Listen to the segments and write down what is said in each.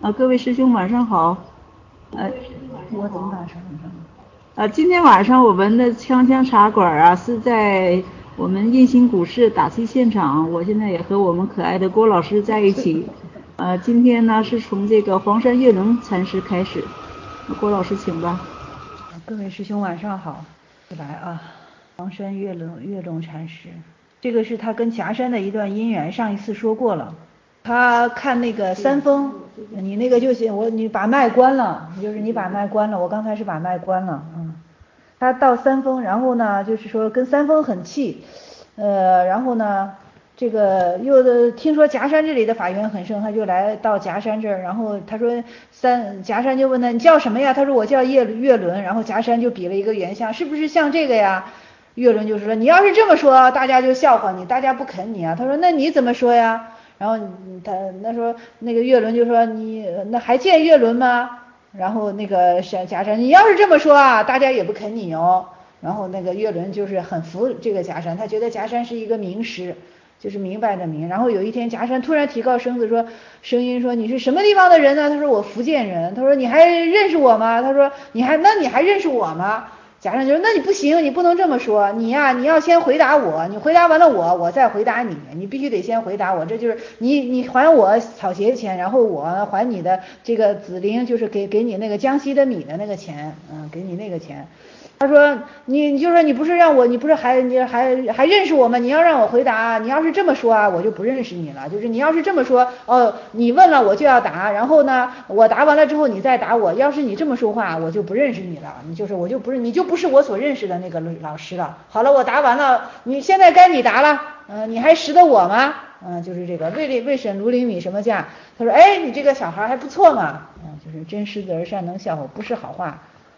各位师兄晚上好。 我怎么晚上？ 今天晚上我们的锵锵茶馆啊是在我们印星股市打气现场，我现在也和我们可爱的郭老师在一起。今天呢是从这个黄山月轮禅师开始，郭老师请吧。 各位师兄晚上好，来啊，黄山月轮禅师，这个是他跟夹山的一段姻缘，上一次说过了。他看那个三丰，你那个就行，你把麦关了，就是你把麦关了，我刚才是把麦关了，他到三丰，然后呢，就是说跟三丰很气，然后呢，这个又听说夹山这里的法缘很盛，他就来到夹山这儿，然后他说夹山就问他你叫什么呀？他说我叫月轮，然后夹山就比了一个圆像，是不是像这个呀？月轮就说你要是这么说，大家就笑话你，大家不肯你啊。他说那你怎么说呀？然后那说那个月轮就说你那还见月轮吗？然后那个夹山你要是这么说啊，大家也不肯你哦。然后那个月轮就是很服这个夹山，他觉得夹山是一个名师，就是明白的明。然后有一天夹山突然提高声音说你是什么地方的人呢？他说我福建人。他说你还认识我吗？他说你还认识我吗？夹山就说那你不行，你不能这么说，你呀你要先回答我，你回答完了我再回答你，你必须得先回答我，这就是你还我草鞋钱，然后我还你的这个紫菱，就是给你那个江西的米的那个钱，给你那个钱。他说你就说你不是让我，你不是还认识我吗？你要让我回答，你要是这么说啊，我就不认识你了。就是你要是这么说，你问了我就要答，然后呢，我答完了之后你再答我。要是你这么说话，我就不认识你了。你就不是我所认识的那个老师了。好了，我答完了，你现在该你答了。你还识得我吗？就是这个魏沈卢灵米什么价？他说，哎，你这个小孩还不错嘛。就是真狮子而善能笑，不是好话。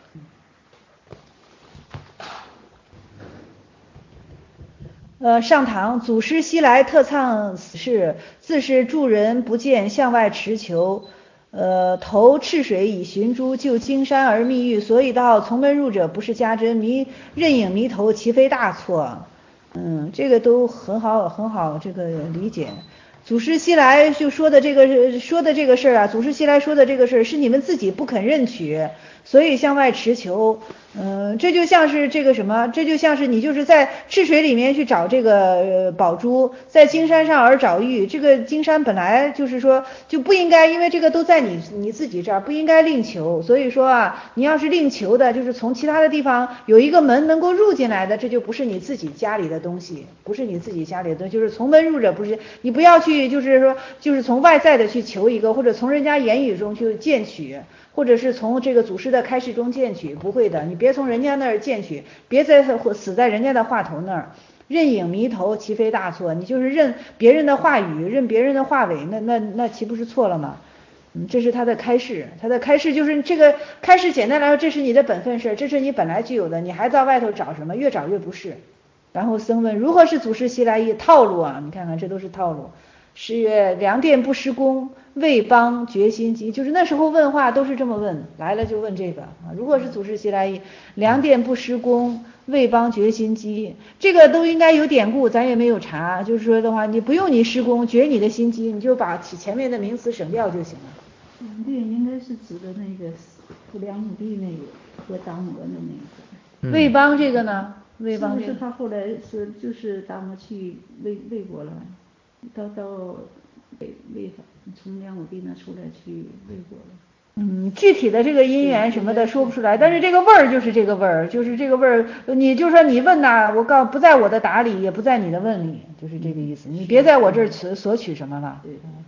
上堂，祖师西来特唱此事，自是助人不见向外持求，投赤水以寻珠，就金山而觅玉，所以道从门入者不是家珍，任影迷头，其非大错。这个都很好这个理解。祖师西来就说的这个事儿啊，祖师西来说的这个事儿是你们自己不肯认取，所以向外持求。这就像是这个什么，这就像是你就是在赤水里面去找这个宝珠，在金山上而找玉。这个金山本来就是说就不应该，因为这个都在你自己这儿，不应该另求。所以说啊，你要是另求的，就是从其他的地方有一个门能够入进来的，这就不是你自己家里的东西，不是你自己家里的东西，就是从门入者不是，你不要去就是说就是从外在的去求一个，或者从人家言语中去见取。或者是从这个祖师的开示中见取，不会的，你别从人家那儿见取，别死在人家的话头那儿，任影迷头，其非大错。你就是认别人的话语，认别人的话尾，那岂不是错了吗？这是他的开示，就是这个开示，简单来说，这是你的本分事，这是你本来具有的，你还在外头找什么？越找越不是。然后僧问如何是祖师西来意？套路啊，你看看这都是套路。是曰良殿不施功，为邦决心机。就是那时候问话都是这么问，来了就问这个啊。如果是祖师西来意，良殿不施功，为邦决心机，这个都应该有典故，咱也没有查。就是说的话，你不用你施功决你的心机，你就把前面的名词省掉就行了。 这个应该是指的那个不良母弟那个和达摩的那个。 为邦这个呢？魏邦是不是他后来就是达摩去魏国了？到魏从梁武帝那出来去魏国了。 具体的这个因缘什么的说不出来，但是这个味儿就是这个味儿，就是这个味儿。你就说你问呐，我告不在我的答里，也不在你的问里，就是这个意思。你别在我这儿索取什么了。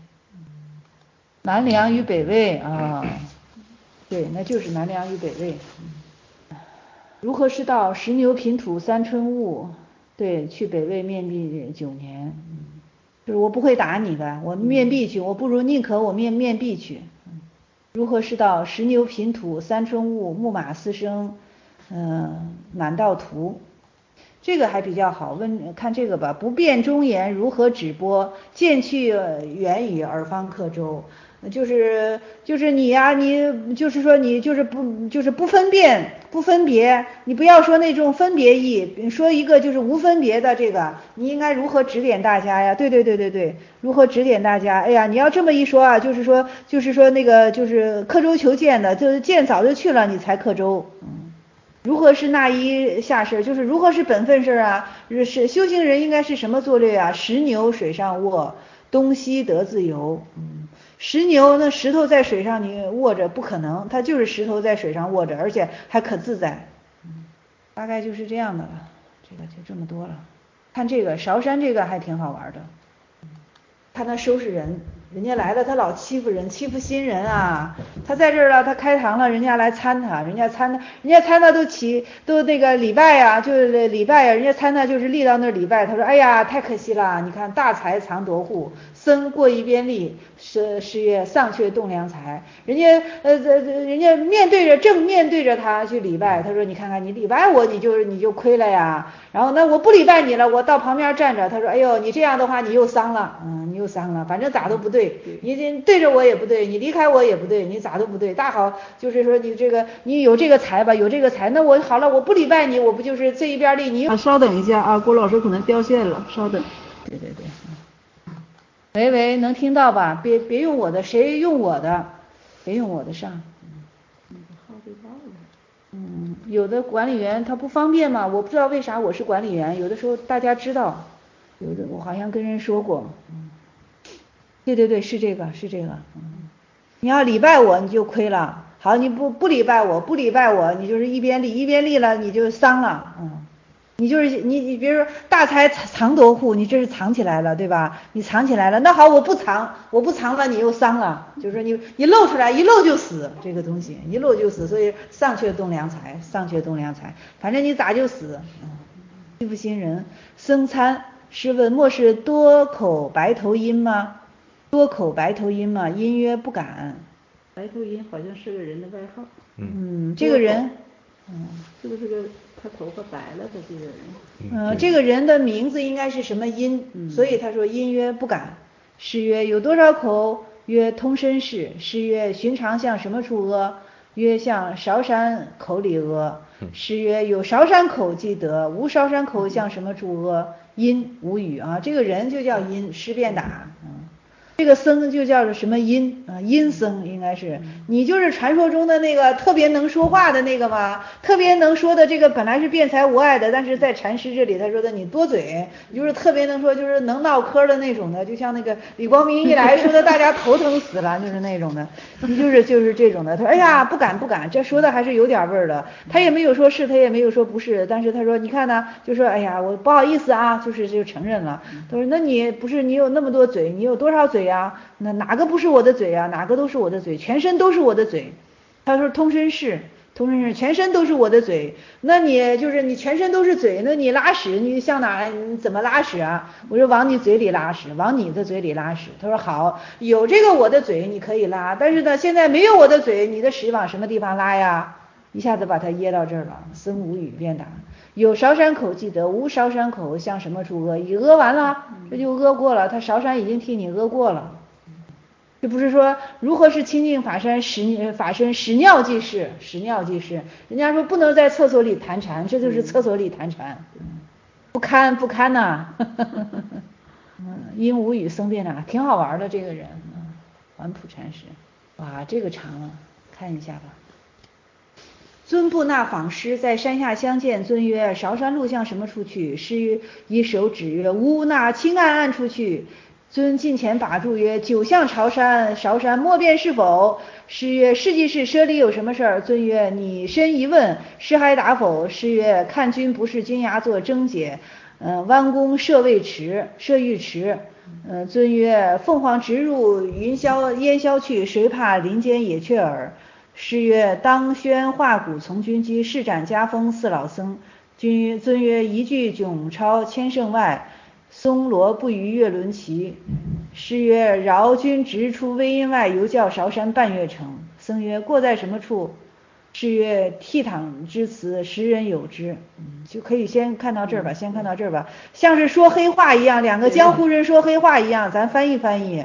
南梁与北魏啊，对，那就是南梁与北魏。如何是道？十牛平土三春雾。对，去北魏面壁9年。就是我不会打你的，我面壁去，我不如宁可我面壁去。如何是道？十牛平土三春雾，木马嘶声，满道途。这个还比较好，看这个吧。不辨忠言如何止播？渐去远语耳方刻舟。 就是你呀，你就是说你就是不分别，你不要说那种分别义，说一个就是无分别的这个，你应该如何指点大家呀？对，如何指点大家？哎呀，你要这么一说啊，就是说那个就是刻舟求剑的，就是剑早就去了，你才刻舟。如何是那一下事，就是如何是本分事啊？是修行人应该是什么作略啊？石牛水上卧，东西得自由。石牛那石头在水上你握着不可能，它就是石头在水上握着，而且还可自在。大概就是这样的了，这个就这么多了。看这个韶山这个还挺好玩的，看他收拾人，人家来了他老欺负人，欺负新人啊。他在这儿了，他开堂了，人家来参他，人家参他都那个礼拜呀，就是礼拜呀，人家参他就是立到那儿礼拜。他说哎呀太可惜了，你看大财藏夺户，僧过一边立，是曰丧却栋梁财。人家正面对着他去礼拜，他说你看看你礼拜我你就亏了呀。然后那我不礼拜你了，我到旁边站着。他说哎呦你这样的话你又丧了，你又丧了，反正咋都不对，你对着我也不对，你离开我也不对，你咋都不对。大好就是说你有这个财吧，有这个财，那我好了，我不礼拜你，我不就是这一边立你。 稍等一下啊，郭老师可能掉线了，稍等。 对。喂，能听到吧？别用我的，谁用我的？别用我的上。有的管理员他不方便嘛，我不知道为啥我是管理员，有的时候大家知道，有的我好像跟人说过。对，是这个。你要礼拜我你就亏了，好，你不礼拜我，你就是一边立了你就丧了。你就是你比如说大财藏夺户，你这是藏起来了对吧？你藏起来了，那好我不藏了，你又丧了，就是说你露出来一露就死，这个东西一露就死，所以丧却栋梁财，反正你咋就死。欺负新人。僧参试问莫是多口白头音吗？音曰不敢。 白头音好像是个人的外号。 这个人是不是个他头发白了的这个人？ 这个人的名字应该是什么音？所以他说音曰不敢。诗曰有多少口？曰通身是。诗曰寻常向什么处阿？曰向韶山口里阿。诗曰有韶山口即得，无韶山口向什么处阿？因无语啊，这个人就叫因，诗便打。这个僧就叫什么阴啊？阴僧应该是。你就是传说中的那个特别能说话的那个吗？特别能说的这个本来是辩才无碍的，但是在禅师这里他说的你多嘴，你就是特别能说，就是能闹嗑的那种的，就像那个李光明一来说的大家头疼死了，就是那种的。你就是这种的。他说哎呀不敢，这说的还是有点味儿的。他也没有说是，他也没有说不是，但是他说你看呢，就说哎呀我不好意思啊，就承认了。他说那你不是你有那么多嘴，你有多少嘴呀？那哪个不是我的嘴啊？哪个都是我的嘴，全身都是我的嘴。他说通身是，全身都是我的嘴。那你就是你全身都是嘴，那你拉屎你向哪来？你怎么拉屎啊？我说往你嘴里拉屎，往你的嘴里拉屎。他说好，有这个我的嘴你可以拉，但是呢现在没有我的嘴，你的屎往什么地方拉呀？一下子把他噎到这儿了。僧无语便答。有韶山口即得，无韶山口向什么处阿？已阿完了，这就阿过了，他韶山已经替你阿过了。这不是说如何是清净法身屎尿即是，人家说不能在厕所里谈禅，这就是厕所里谈禅，不堪呐。因无语僧辩答，挺好玩的这个人。环普禅师，哇这个长了，看一下吧。尊不那访师，在山下相见。尊曰韶山路向什么处去？师以手指曰吾那青暗处去。尊近前把住曰久向韶山莫辨是否？师曰是即是，舍里有什么事儿？尊曰你深一问，师还答否？师曰看君不是金牙做征解，弯弓射尉迟。尊曰凤凰直入烟消去，谁怕林间野雀耳？师曰当宣化骨从军机，施展家风四老僧。尊曰一句迥超千乘外，松萝不逾月轮旗。师曰饶君直出微阴外，犹教韶山半月城。僧曰过在什么处？师曰倜傥之词，时人有之。就可以先看到这儿吧，像是说黑话一样，两个江湖人说黑话一样，咱翻译翻译。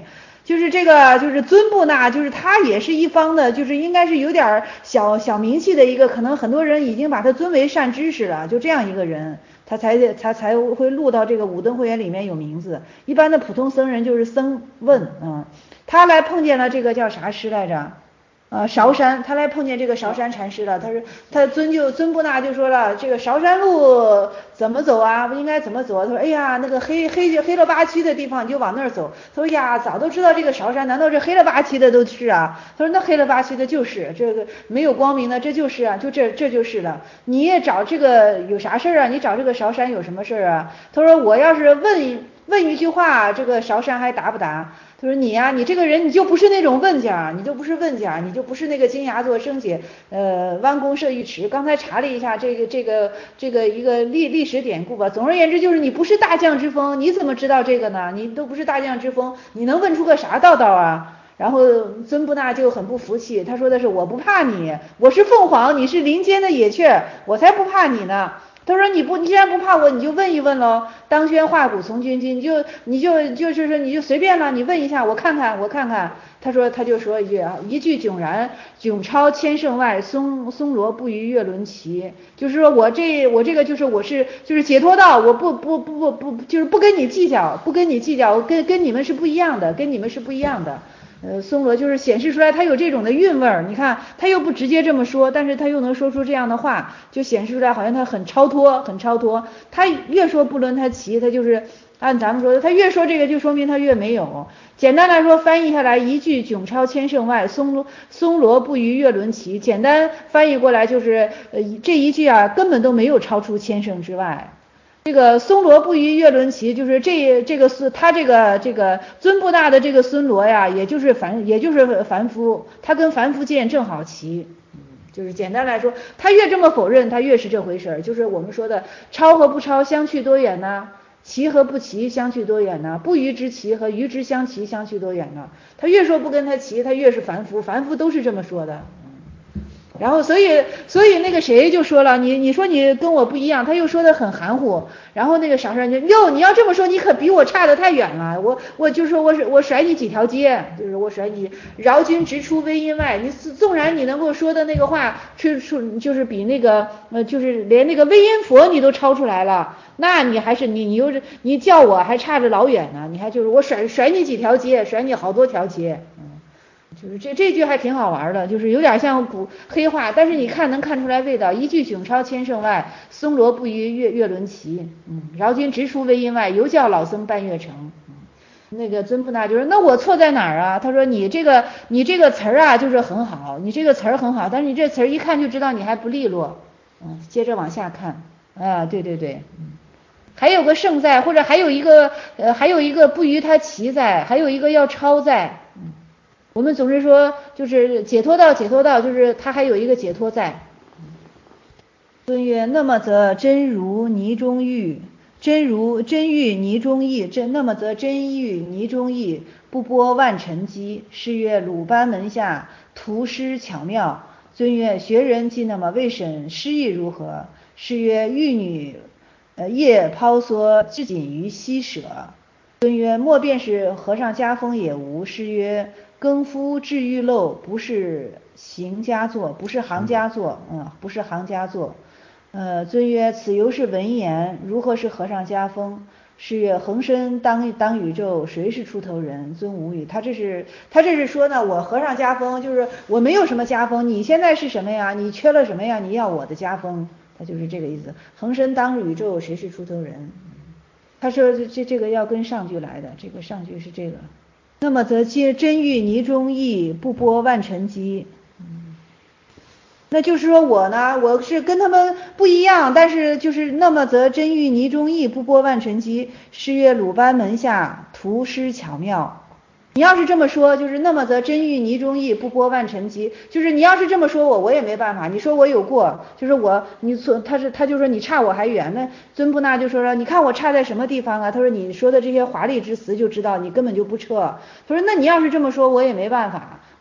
就是这个就是尊布那，就是他也是一方的，就是应该是有点小名气的一个，可能很多人已经把他尊为善知识了，就这样一个人，他才会录到这个五灯会员里面有名字。一般的普通僧人就是僧问，他来碰见了这个叫啥师来着？韶山，他来碰见这个韶山禅师了。他说，尊布那就说了，这个韶山路怎么走啊？应该怎么走啊？他说，哎呀，那个黑了吧唧的地方你就往那儿走。他说呀，早都知道这个韶山，难道这黑了吧唧的都是啊？他说那黑了吧唧的就是这个没有光明的，这就是啊，就这就是了。你也找这个有啥事啊？你找这个韶山有什么事啊？他说我要是问一句话，这个韶山还答不答？他说你呀，你这个人你就不是那种问家，你就不是那个金牙座生解，弯弓射玉池。刚才查了一下这个一个历史典故吧。总而言之就是你不是大将之风，你怎么知道这个呢？你都不是大将之风，你能问出个啥道啊？然后尊布那就很不服气，他说的是我不怕你，我是凤凰，你是林间的野雀，我才不怕你呢。他说你既然不怕我，你就问一问喽。当宣化骨从军机，就是说你就随便了，你问一下我看看。他就说一句迥然迥超千乘外，松萝不于月轮齐。就是说我这个就是解脱道，我不就是不跟你计较，我跟你们是不一样的，松萝就是显示出来他有这种的韵味儿，你看他又不直接这么说，但是他又能说出这样的话，就显示出来好像他很超脱。他越说不论他齐，他就是按咱们说的，他越说这个就说明他越没有。简单来说翻译下来，一句迥超千乘外，松萝不于月轮齐。简单翻译过来就是这一句啊根本都没有超出千乘之外。这个松萝不于月轮齐，就是这个是他这个尊布那的这个孙罗呀，也就是凡夫，他跟凡夫见正好齐。就是简单来说，他越这么否认，他越是这回事儿。就是我们说的超和不超相去多远呢？齐和不齐相去多远呢？不与之齐和与之相齐相去多远呢？他越说不跟他齐，他越是凡夫都是这么说的。然后所以那个谁就说了，你说你跟我不一样，他又说的很含糊。然后那个傻事就你要这么说，你可比我差得太远了。我就说我甩你几条街，就是我甩你饶君直出微音外。你纵然你能够说的那个话，就是比那个就是连那个微音佛你都超出来了，那你还是你叫我还差着老远呢。你还就是我甩你几条街，甩你好多条街。就是这句还挺好玩的，就是有点像古黑话，但是你能看出来味道。一句迥超千乘外，松萝不于月轮齐。饶君直出微音外，犹叫老僧半月成。那个尊布那就是那我错在哪儿啊？他说你这个词儿啊就是很好，你这个词儿很好，但是你这词儿一看就知道你还不利落。接着往下看啊，对，还有个胜在，或者还有一个不于他齐在，还有一个要超在。我们总是说就是解脱道，就是它还有一个解脱在。尊曰：那么则真如泥中玉，真玉泥中意，那么则真玉泥中意，不剥万尘机。是曰鲁班门下图诗巧妙。尊曰：学人既那么未审诗意如何？是曰玉女叶抛缩至仅于溪舍。尊曰：莫便是和尚家风也无。是曰：更夫治玉漏，不是行家作，不是行家作。尊曰：此犹是文言，如何是和尚家风？是曰：恒身当宇宙，谁是出头人？尊无语。他这是说呢，我和尚家风就是我没有什么家风，你现在是什么呀？你缺了什么呀？你要我的家风，他就是这个意思。恒身当宇宙，谁是出头人？他说这个要跟上句来的，这个上句是这个。那么则真玉泥中意，不剥万尘机。那就是说我呢，我是跟他们不一样，但是就是那么则真玉泥中意，不剥万尘机。是曰鲁班门下图诗巧妙。你要是这么说，就是那么则真玉泥中意，不剥万尘机。就是你要是这么说我也没办法。你说我有过，就是他就说你差我还远。那尊布那就说了，你看我差在什么地方啊？他说你说的这些华丽之词就知道你根本就不彻。他说那你要是这么说我也没办法。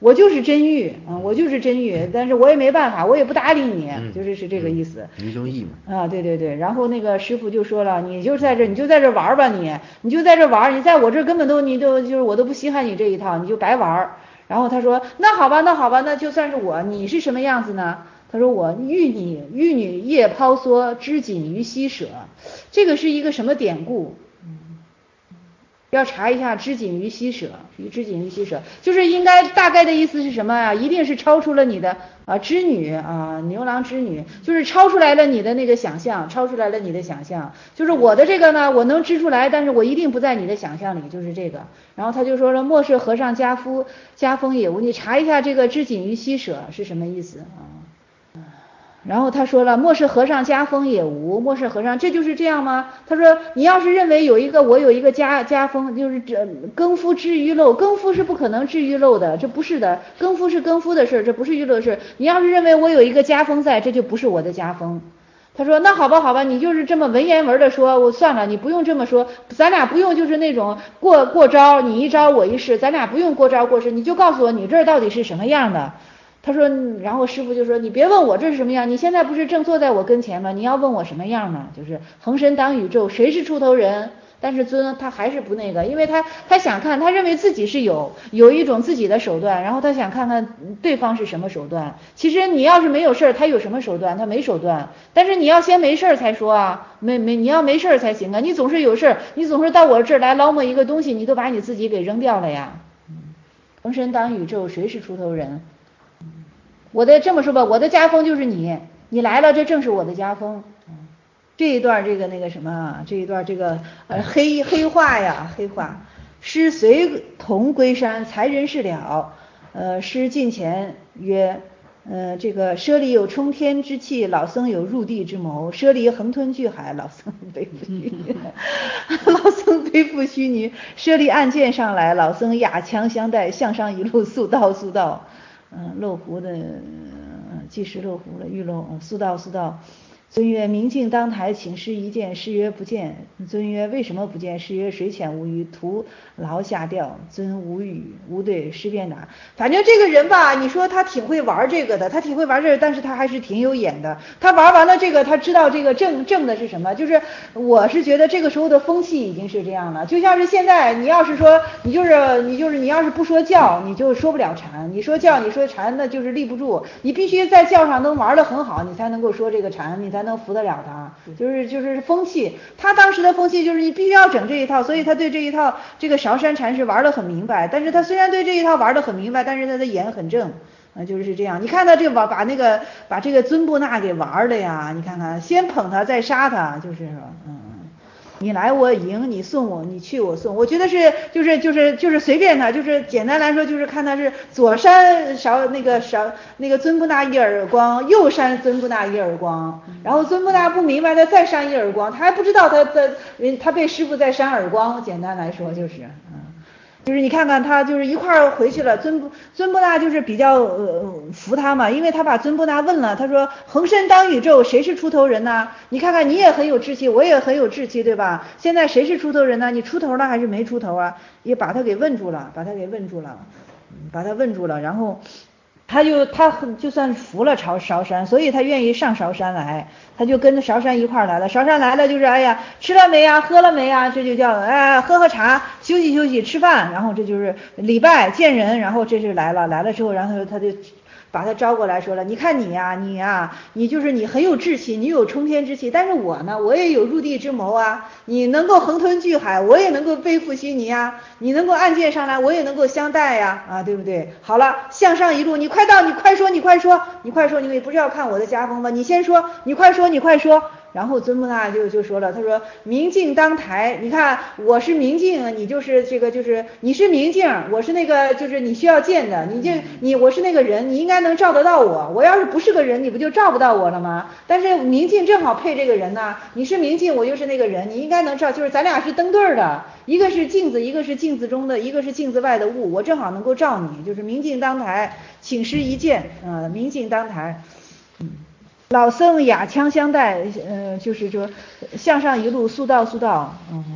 我就是真玉我就是真玉，但是我也没办法，我也不搭理你，就是这个意思。 于正义嘛。 对，然后那个师傅就说了，你就在这玩吧，你就在这玩，你在我这根本就是我都不稀罕你这一套，你就白玩。然后他说那好吧，那就算是我，你是什么样子呢？他说我玉女夜抛梭，织锦于溪舍，这个是一个什么典故？要查一下织锦于溪舍，就是应该大概的意思是什么啊？一定是超出了你的织女牛郎织女，就是超出来了你的那个想象，就是我的这个呢，我能织出来，但是我一定不在你的想象里，就是这个。然后他就说了，莫是和尚家风也无，你查一下这个织锦于溪舍是什么意思啊？然后他说了，莫是和尚家风也无，莫是和尚，这就是这样吗？他说你要是认为我有一个家风，就是这更夫之于陋，更夫是不可能至于陋的，这不是的，更夫是更夫的事，这不是娱乐的事。你要是认为我有一个家风在，这就不是我的家风。他说那好吧，你就是这么文言文的说，我算了，你不用这么说，咱俩不用就是那种过招，你一招我一式，咱俩不用过招过式，你就告诉我你这儿到底是什么样的。他说，然后师傅就说，你别问我这是什么样，你现在不是正坐在我跟前吗？你要问我什么样呢？就是横身挡宇宙，谁是出头人？但是尊他还是不那个，因为他想看，他认为自己是有一种自己的手段，然后他想看看对方是什么手段。其实你要是没有事儿，他有什么手段？他没手段。但是你要先没事儿才说啊，你要没事儿才行啊。你总是有事儿，你总是到我这儿来捞摸一个东西，你都把你自己给扔掉了呀。横身挡宇宙，谁是出头人？这么说吧，我的家风就是你来了，这正是我的家风。这一段这个那个什么，这一段这个黑话呀，黑话。师随同归山，才人事了。师近前曰，这个舍利有冲天之气，老僧有入地之谋。舍利横吞巨海，老僧背负虚拟。老僧背负虚拟，舍利按剑上来，老僧压枪相待，向上一路速道。漏壶的即时漏壶了，欲漏速道。尊曰：明镜当台，请师一见。师曰：不见。尊曰：为什么不见？师曰：水浅无鱼，徒劳下钓。尊无语，无对。师便答。反正这个人吧，你说他挺会玩这个的，但是他还是挺有眼的。他玩完了这个，他知道这个正的是什么。就是我是觉得这个时候的风气已经是这样了，就像是现在你要是说你要是不说教，你就说不了禅；你说教，你说禅，那就是立不住。你必须在教上能玩得很好，你才能够说这个禅，你才能服得了他。就是风气，他当时的风气就是你必须要整这一套，所以他对这一套这个韶山禅师玩得很明白。但是他虽然对这一套玩得很明白，但是他的眼很正。就是这样。你看他这个把这个尊布那给玩的呀，你看看，先捧他再杀他，就是说，你来我迎，你送我，你去我送。我觉得就是随便他，就是简单来说，就是看他是左扇那个尊布那一耳光，右扇尊布那一耳光，然后尊布那不明白，他再扇一耳光，他还不知道他被师傅在扇耳光。简单来说就是你看看他就是一块儿回去了，尊布那就是比较服他嘛，因为他把尊布那问了，他说横身当宇宙，谁是出头人呢？你看看你也很有志气，我也很有志气，对吧？现在谁是出头人呢？你出头了还是没出头啊？也把他给问住了，然后他就算服了韶山，所以他愿意上韶山来，他就跟着韶山一块来了。韶山来了就是吃了没呀，喝了没呀，这就叫喝茶，休息，吃饭，然后这就是礼拜见人，然后这是来了之后，然后他就把他招过来说了，你看你就是你很有志气，你有冲天之气，但是我呢，我也有入地之谋啊，你能够横吞巨海，我也能够背负稀泥啊，你能够按剑上来，我也能够相待呀，对不对？好了，向上一路，你快到，你快说，你不是要看我的家风吗？你先说，你快说。然后尊布那就说了，他说明镜当台，你看我是明镜，你就是这个就是你是明镜，我是那个就是你需要见的，我是那个人，你应该能照得到我，我要是不是个人，你不就照不到我了吗？但是明镜正好配这个人呢，你是明镜，我又是那个人，你应该能照，就是咱俩是登对的，一个是镜子，一个是镜子中的，一个是镜子外的物，我正好能够照你，就是明镜当台，请师一见，明镜当台。 老僧雅腔相待，就是说向上一路速道，速道，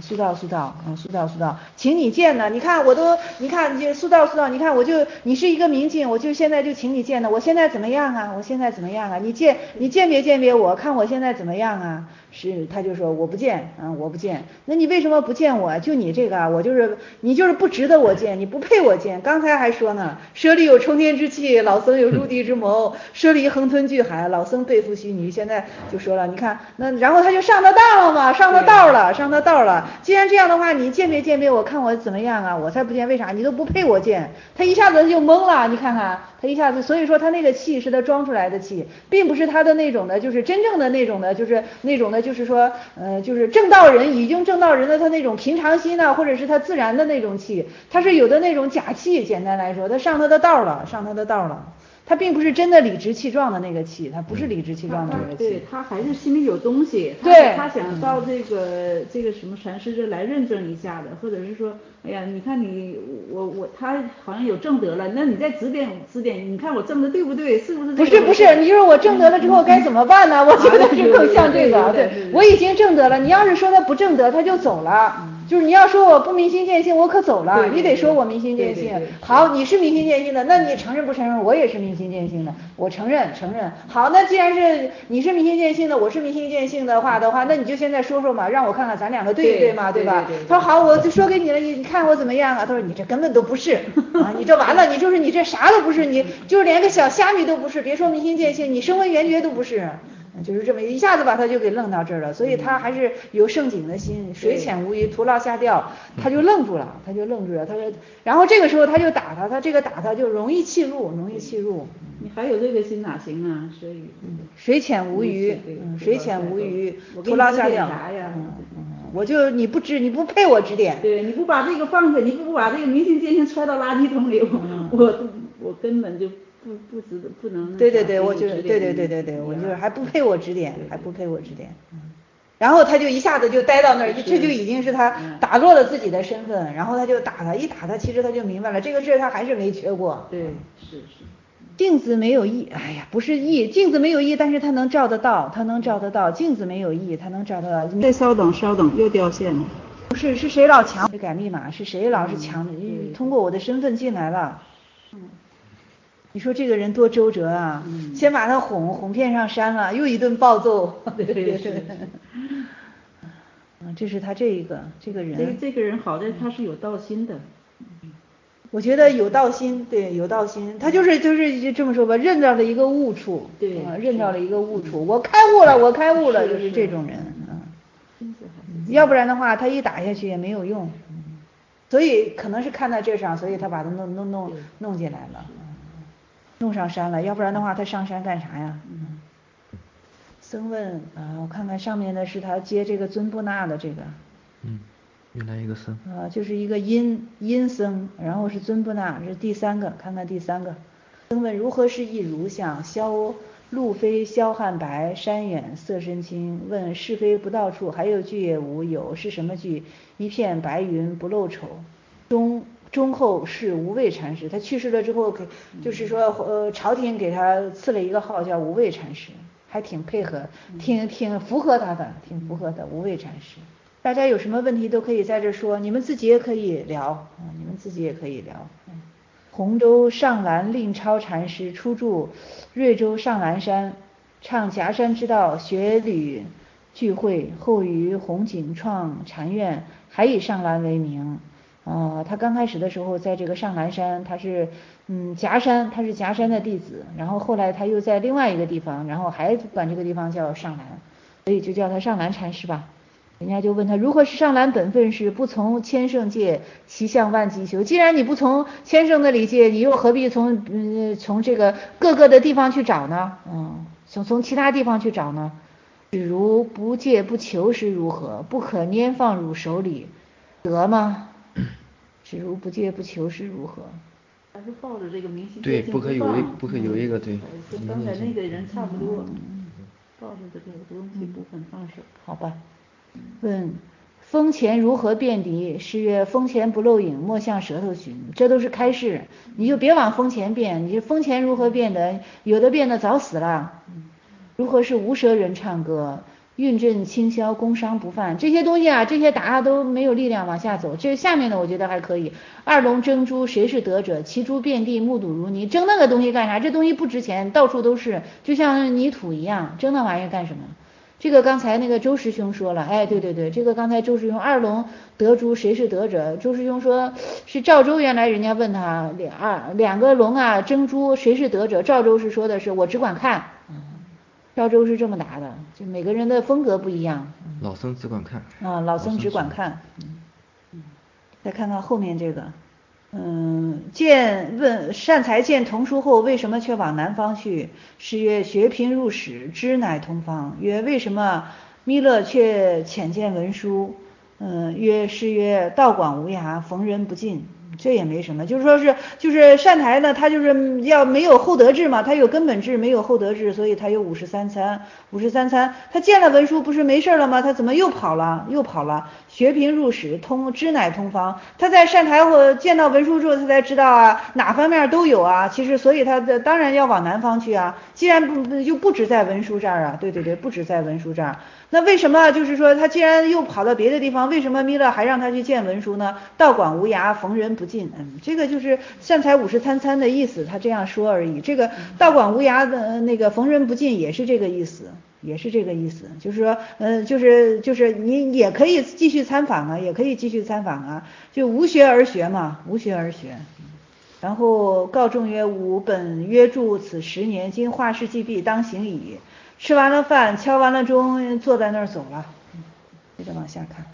请你见呢。你看你看这速道，你看你是一个明镜，我就现在就请你见呢。我现在怎么样啊？你鉴别我，看我现在怎么样啊？他就说我不见，我不见。那你为什么不见我？就你这个，你就是不值得我见，你不配我见。刚才还说呢，舍利有冲天之气，老僧有入地之谋，舍利横吞巨海，老僧背负须弥。现在就说了，你看那然后他就上到道了嘛，上到道了。既然这样的话，你鉴别我，看我怎么样啊？我才不见，为啥？你都不配我见。他一下子就懵了，你看看他一下子，所以说他那个气是他装出来的气，并不是他的那种的，就是真正的那种的，就是那种的，就是说就是正道人，已经正道人的他那种平常心呢，或者是他自然的那种气，他是有的那种假气，简单来说，他上他的道了。他并不是真的理直气壮的那个气，他不是理直气壮的那个气。 对，他还是心里有东西。 对， 他想到这个什么禅师这来认证一下的，或者是说，哎呀，你看他好像有正德了，那你再指点，你看我正的对不对？是不是？ 不是，你说我正德了之后该怎么办呢？我觉得是更像这个。对，我已经正德了，你要是说他不正德，他就走了。就是你要说我不明心见性，我可走了。你得说我明心见性。好，你是明心见性的，那你承认不承认？我也是明心见性的，我承认。好，那既然是你是明心见性的，我是明心见性的话，那你就现在说说嘛，让我看看咱两个对不对嘛，对吧？他说好，我就说给你了，你看我怎么样啊？他说你这根本都不是啊，你这完了，你这啥都不是，你就是连个小虾米都不是，别说明心见性，你声闻缘觉都不是。就是这么一下子把他就给愣到这儿了，所以他还是有胜景的心，水浅无鱼，徒劳下钓，他就愣住了。他说，然后这个时候他就打他这个打他就容易气入。 你还有这个心哪行啊？所以水浅无鱼，徒劳下钓。你不配我指点。 对，你不把这个放下，你不把这个明心见性揣到垃圾桶里，我根本就不值得，不能。 对，我就是我就是还不配我指点，然后他就一下子就呆到那儿，这就已经是他打落了自己的身份，然后他就打他，一打他，其实他就明白了这个事他还是没学过。 对，是。 镜子没有意，哎呀，不是意，镜子没有意，但是他能照得到，镜子没有意，他能照得到。 再稍等，又掉线了。 不是，是谁老强改密码？是谁老是强的？通过我的身份进来了。你说这个人多周折啊！先把他哄骗上山了，又一顿暴揍。对。这是他这个人。 这个人好在他是有道心的。 我觉得有道心，他就是这么说吧，认到了一个悟处。 对， 认到了一个悟处。我开悟了，就是这种人啊。要不然的话，他一打下去也没有用。所以可能是看在这上，所以他把他弄进来了。弄上山了，要不然的话他上山干啥呀？僧问我看看上面的是他接这个尊布那的这个。 又来一个僧。 就是一个阴僧，然后是尊布那，这是第三个，看看第三个。僧问如何是一如相？路飞霄汉白，山远色深清。问是非不到处，还有句也无有，是什么句？一片白云不露丑。中后是无畏禅师，他去世了之后就是说朝廷给他赐了一个号叫无畏禅师，还挺配合，挺符合他的，无畏禅师。大家有什么问题都可以在这说，你们自己也可以聊。洪州上兰令超禅师初住瑞州上兰山，唱夹山之道，学旅聚会，后于红景创禅院，还以上兰为名。他刚开始的时候在这个上兰山，他是夹山的弟子，然后后来他又在另外一个地方，然后还管这个地方叫上兰，所以就叫他上兰禅师吧。人家就问他如何是上兰本分是不从千圣界，其向万机修。既然你不从千圣的理界，你又何必从这个各个的地方去找呢？从其他地方去找呢？只如不戒不求是如何？不可拈放汝手里，得吗？只如不戒不求是如何？ 还是抱着这个明心对，不可有一个对。 跟刚才那个人差不多，抱着这个东西不肯放手。 好吧。问风前如何辨敌？是曰风前不露影，莫向舌头寻。这都是开示，你就别往风前辨。你风前如何辨的？有的辨的早死了。 如何是无舌人唱歌？运阵清消，工伤不犯。这些东西啊，这些答案都没有力量往下走。这下面的我觉得还可以。二龙争珠，谁是得者？其珠遍地，目睹如泥。争那个东西干啥？这东西不值钱，到处都是，就像泥土一样。争那玩意儿干什么？这个刚才那个周师兄说了，哎，对对对，这个刚才周师兄二龙得珠，谁是得者？周师兄说是赵州，原来人家问他两个龙啊争珠，谁是得者？赵州是说的是我只管看。赵州是这么答的，就每个人的风格不一样。 老僧只管看啊，老僧只管看。再看看后面这个，问善财见童书后，为什么却往南方去？是曰学贫入室，知乃通方。曰为什么弥勒却浅见文书？是曰道广无涯，逢人不进。这也没什么，就是善财呢，他就是要没有厚德智嘛，他有根本智，没有厚德智，所以他有53参，他见了文书不是没事了吗？他怎么又跑了？学贫入室，知乃通方。他在善财或见到文书之后，他才知道啊，哪方面都有啊。其实，所以他当然要往南方去啊。既然就不止在文书这儿啊，对，不止在文书这儿。那为什么就是说他既然又跑到别的地方，为什么弥勒还让他去见文书呢？道广无涯，逢人不进。这个就是善财53参的意思，他这样说而已。这个道广无涯的那个逢人不进也是这个意思，就是说，就是你也可以继续参访啊，就无学而学嘛，无学而学。然后告众曰：吾本约住此10年，今化世既毕，当行矣。吃完了饭，敲完了钟，坐在那儿走了。接着往下看。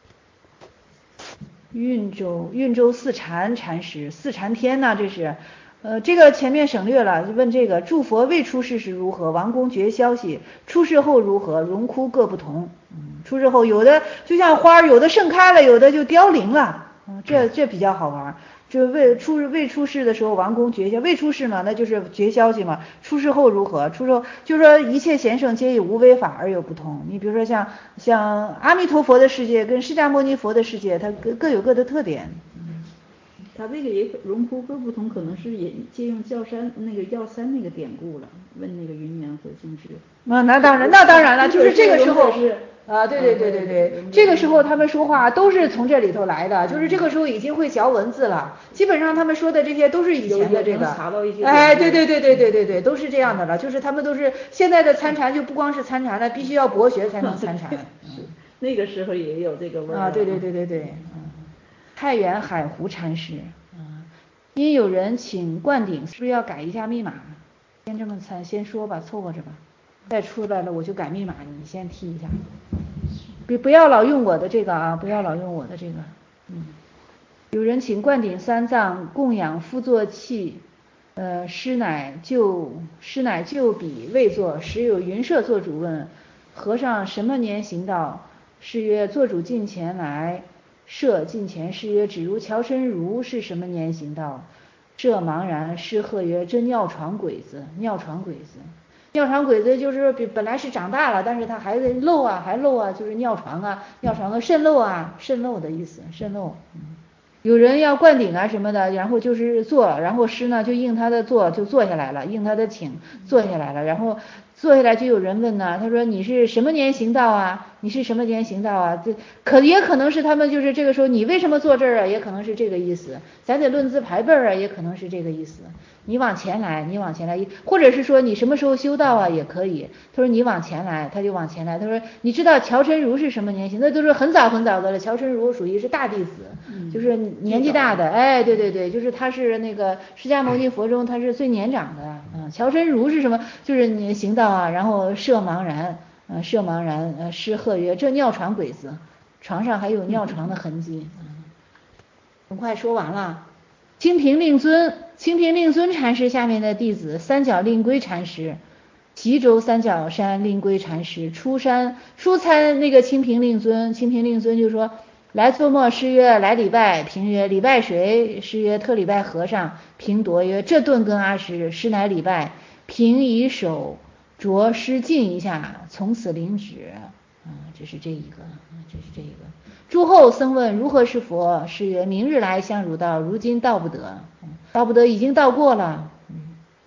运州四禅师，四禅天呢，这是，这个前面省略了，问这个诸佛未出世时如何？王公绝消息，出世后如何？荣枯各不同。出世后有的就像花，有的盛开了，有的就凋零了。这比较好玩。就未出世的时候，王公绝消，未出世嘛，那就是绝消息嘛。出世后如何？出世后就是说一切贤圣皆以无为法而有不同。你比如说像阿弥陀佛的世界跟释迦牟尼佛的世界，它各有各的特点。 他这个也荣枯各不同，可能是也借用药山那个典故了，问那个云岩和净智。 那当然了，就是这个时候对，这个时候他们说话都是从这里头来的，就是这个时候已经会嚼文字了，基本上他们说的这些都是以前的这个，哎，对，都是这样的了，就是他们都是现在的参禅就不光是参禅了，必须要博学才能参禅。 那个时候也有这个味儿啊，对。太原海湖禅师，因有人请灌顶，是不是要改一下密码？先这么先说吧，凑合着吧。再出来了我就改密码，你先踢一下。不要老用我的这个啊，不要老用我的这个。有人请灌顶3藏供养复作器，师乃就彼未作。时有云舍做主问和尚什么年行道？是曰做主近前来。舍近前师曰：只如乔身如是什么年行道？舍茫然。师喝曰：这尿床鬼子。尿床鬼子就是本来是长大了，但是他还漏啊，就是尿床啊，渗漏的意思，渗漏。有人要灌顶啊什么的，然后就是坐，然后师呢就应他的坐就坐下来了，应他的请坐下来了，然后坐下来就有人问呢，他说你是什么年行道啊？这也可能是他们就是这个时候你为什么坐这儿啊？也可能是这个意思，咱得论资排辈啊，也可能是这个意思。你往前来，或者是说你什么时候修道啊，也可以。他说你往前来，他就往前来。他说你知道乔身如是什么年行？那都是很早的了。乔身如属于是大弟子，就是年纪大的。哎，对，就是他是那个释迦牟尼佛中他是最年长的。乔身如是什么？就是你行道啊，然后舍茫然。师喝曰：这尿床鬼子，床上还有尿床的痕迹。很快说完了。清平令尊禅师下面的弟子，三角令圭禅师，齐州三角山令圭禅师出参那个清平令尊就说来做末。师曰：来礼拜。平曰：礼拜谁？师曰：特礼拜和尚。平夺曰：这顿跟阿师，师乃礼拜。平以手着师敬一下，从此领旨。这是这一个。诸后僧问如何是佛？师曰：明日来相汝道，如今道不得。已经道过了。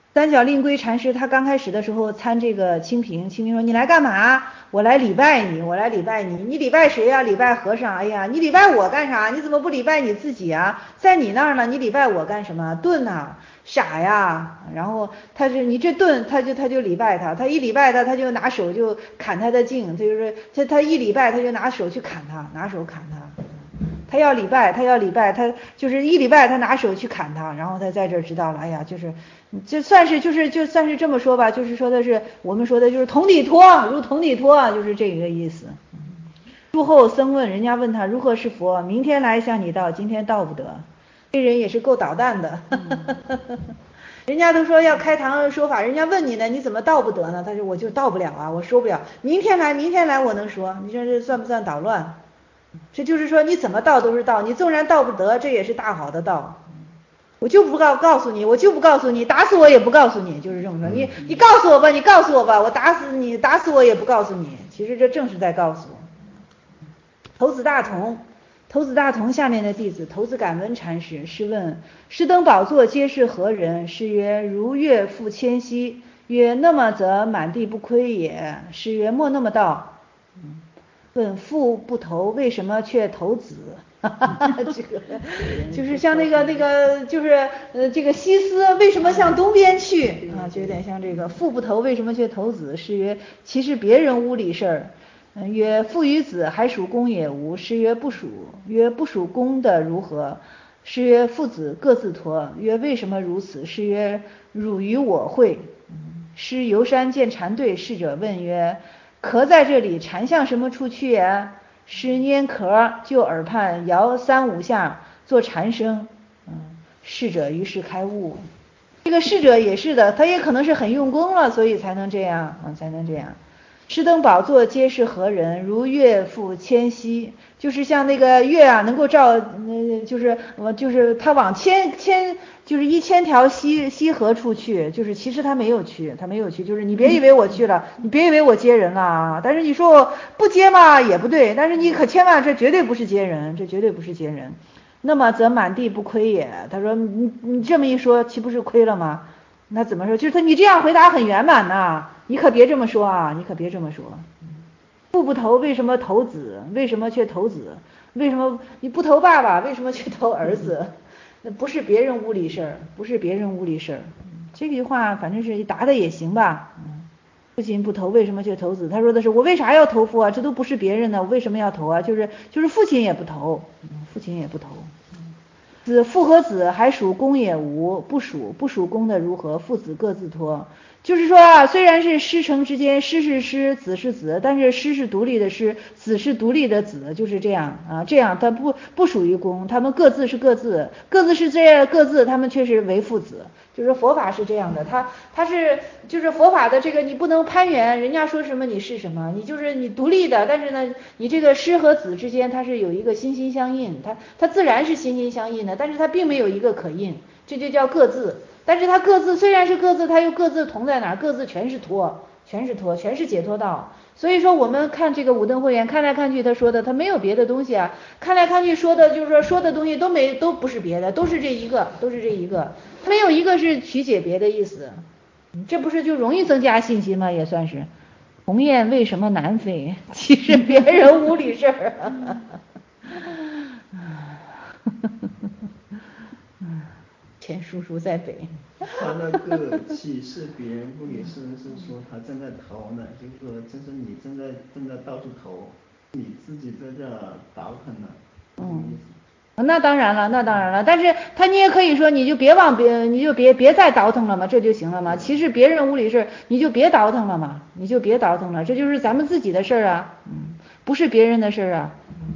三角令圭禅师他刚开始的时候参这个清平，清平说你来干嘛？我来礼拜你，我来礼拜你。你礼拜谁呀？礼拜和尚。哎呀，你礼拜我干啥？你怎么不礼拜你自己啊？在你那儿呢，你礼拜我干什么？钝呐，傻呀。然后你这钝，他就礼拜他，他一礼拜他就拿手就砍他的颈，他一礼拜他就拿手去砍他，拿手砍他。他要礼拜，他就是一礼拜，他拿手去砍他，然后他在这儿知道了，哎呀，就算是这么说吧，就是说的是我们说的就是同体托，如同体托，就是这个意思。术后僧问，人家问他如何是佛，明天来向你道，今天道不得。这人也是够捣蛋的，人家都说要开堂说法，人家问你呢，你怎么道不得呢？他说我就道不了啊，我说不了，明天来我能说，你说这算不算捣乱？这就是说你怎么道都是道，你纵然道不得，这也是大好的道。我就不告诉你，我就不告诉你，打死我也不告诉你，就是这么说。你告诉我吧，你告诉我吧，我打死你，打死我也不告诉你。其实这正是在告诉我。头子大同下面的弟子，头子感温禅师是问：施登宝座皆是何人？师曰：如月复千溪。曰：那么则满地不亏也。师曰：莫那么道。问父不投，为什么却投子？这个就是像那个就是这个西施为什么向东边去啊？就有点像这个父不投，为什么却投子？是曰：其实别人屋里事儿。曰：父与子还属公也无？师曰：不属。曰：不属公的如何？师曰：父子各自托。曰：为什么如此？师曰：汝与我会。师游山见禅对，侍者问曰：壳在这里，禅向什么处去啊？师拈壳，就耳畔摇3-5下，做禅声。侍者于是开悟。这个侍者也是的，他也可能是很用功了，所以才能这样。施登宝座皆是何人？如月复千溪，就是像那个月啊，能够照，就是他往就是1000条溪河处去，就是其实他没有去，就是你别以为我去了，你别以为我接人了啊，但是你说我不接嘛也不对，但是你可千万这绝对不是接人，那么则满地不亏也。他说你这么一说，岂不是亏了吗？那怎么说？就是你这样回答很圆满呐，你可别这么说啊，父不投，为什么投子？为什么却投子？为什么你不投爸爸？为什么却投儿子？那不是别人屋里事儿，这句话反正是答的也行吧。父亲不投，为什么却投子？他说的是我为啥要投父啊？这都不是别人的，我为什么要投啊？就是父亲也不投。子父和子还属公也无？不属公的如何？父子各自托。就是说啊，虽然是师承之间，师是师，子是子，但是师是独立的师，子是独立的子，就是这样啊，这样他不属于公，他们各自是各自是这样各自，他们却是为父子。就是佛法是这样的，他是就是佛法的这个你不能攀援，人家说什么你是什么，你独立的，但是呢，你这个师和子之间它是有一个心心相印，它自然是心心相印的，但是它并没有一个可印，这就叫各自。但是它各自虽然是各自，它又各自同在哪儿？各自全是脱，全是解脱道。所以说我们看这个五灯会员，看来看去他说的他没有别的东西啊，看来看去说的就是说的东西都不是别的，都是这一个，没有一个是曲解别的意思。这不是就容易增加信心吗？也算是。鸿雁为什么南飞？其实别人屋里事儿。钱叔叔在北。 他那个启示别人屋里事是说他正在投呢，就是说这是你正在到处投，你自己在这倒腾呢。 那当然了，但是你也可以说你就别再倒腾了嘛，这就行了嘛。其实别人屋里事你就别倒腾了嘛，这就是咱们自己的事儿啊，不是别人的事儿啊。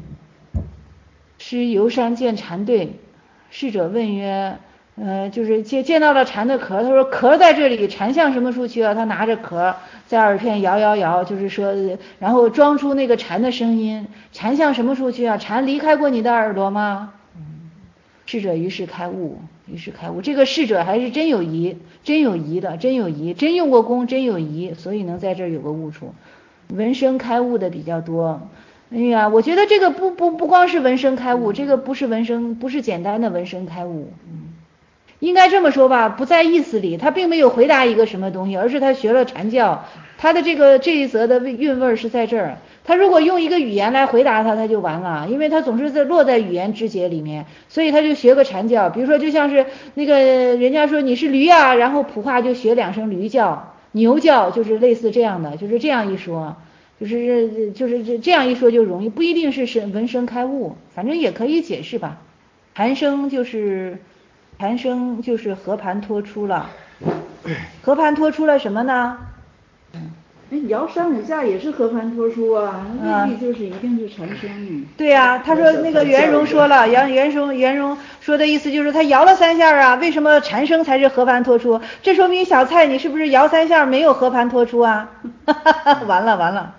师游山见禅对，侍者问曰，就是见到了禅的壳，他说壳在这里，禅向什么处去啊？他拿着壳在耳片摇，就是说，然后装出那个禅的声音，禅向什么处去啊？禅离开过你的耳朵吗？侍者于是开悟，这个侍者还是真有疑，真用过功，真有疑，所以能在这儿有个悟处。闻声开悟的比较多。哎呀，我觉得这个不光是闻声开悟，这个不是简单的闻声开悟。 应该这么说吧，不在意思里，他并没有回答一个什么东西，而是他学了禅教，他的这一则的韵味是在这儿。他如果用一个语言来回答他就完了，因为他总是落在语言肢解里面，所以他就学个禅教。比如说就像是那个人家说你是驴啊，然后普话就学2声驴叫，牛叫，就是类似这样的，就是这样一说，就是这样一说就容易，不一定是闻声开悟，反正也可以解释吧。盘声就是和盘托出了，和盘托出了什么呢？ 摇山五下也是和盘托出啊，未必就是一定是禅声。 对呀，他说那个袁荣说了，袁荣说的意思就是他摇了3下啊，为什么禅声才是和盘托出？这说明小蔡你是不是摇3下没有和盘托出啊？完了。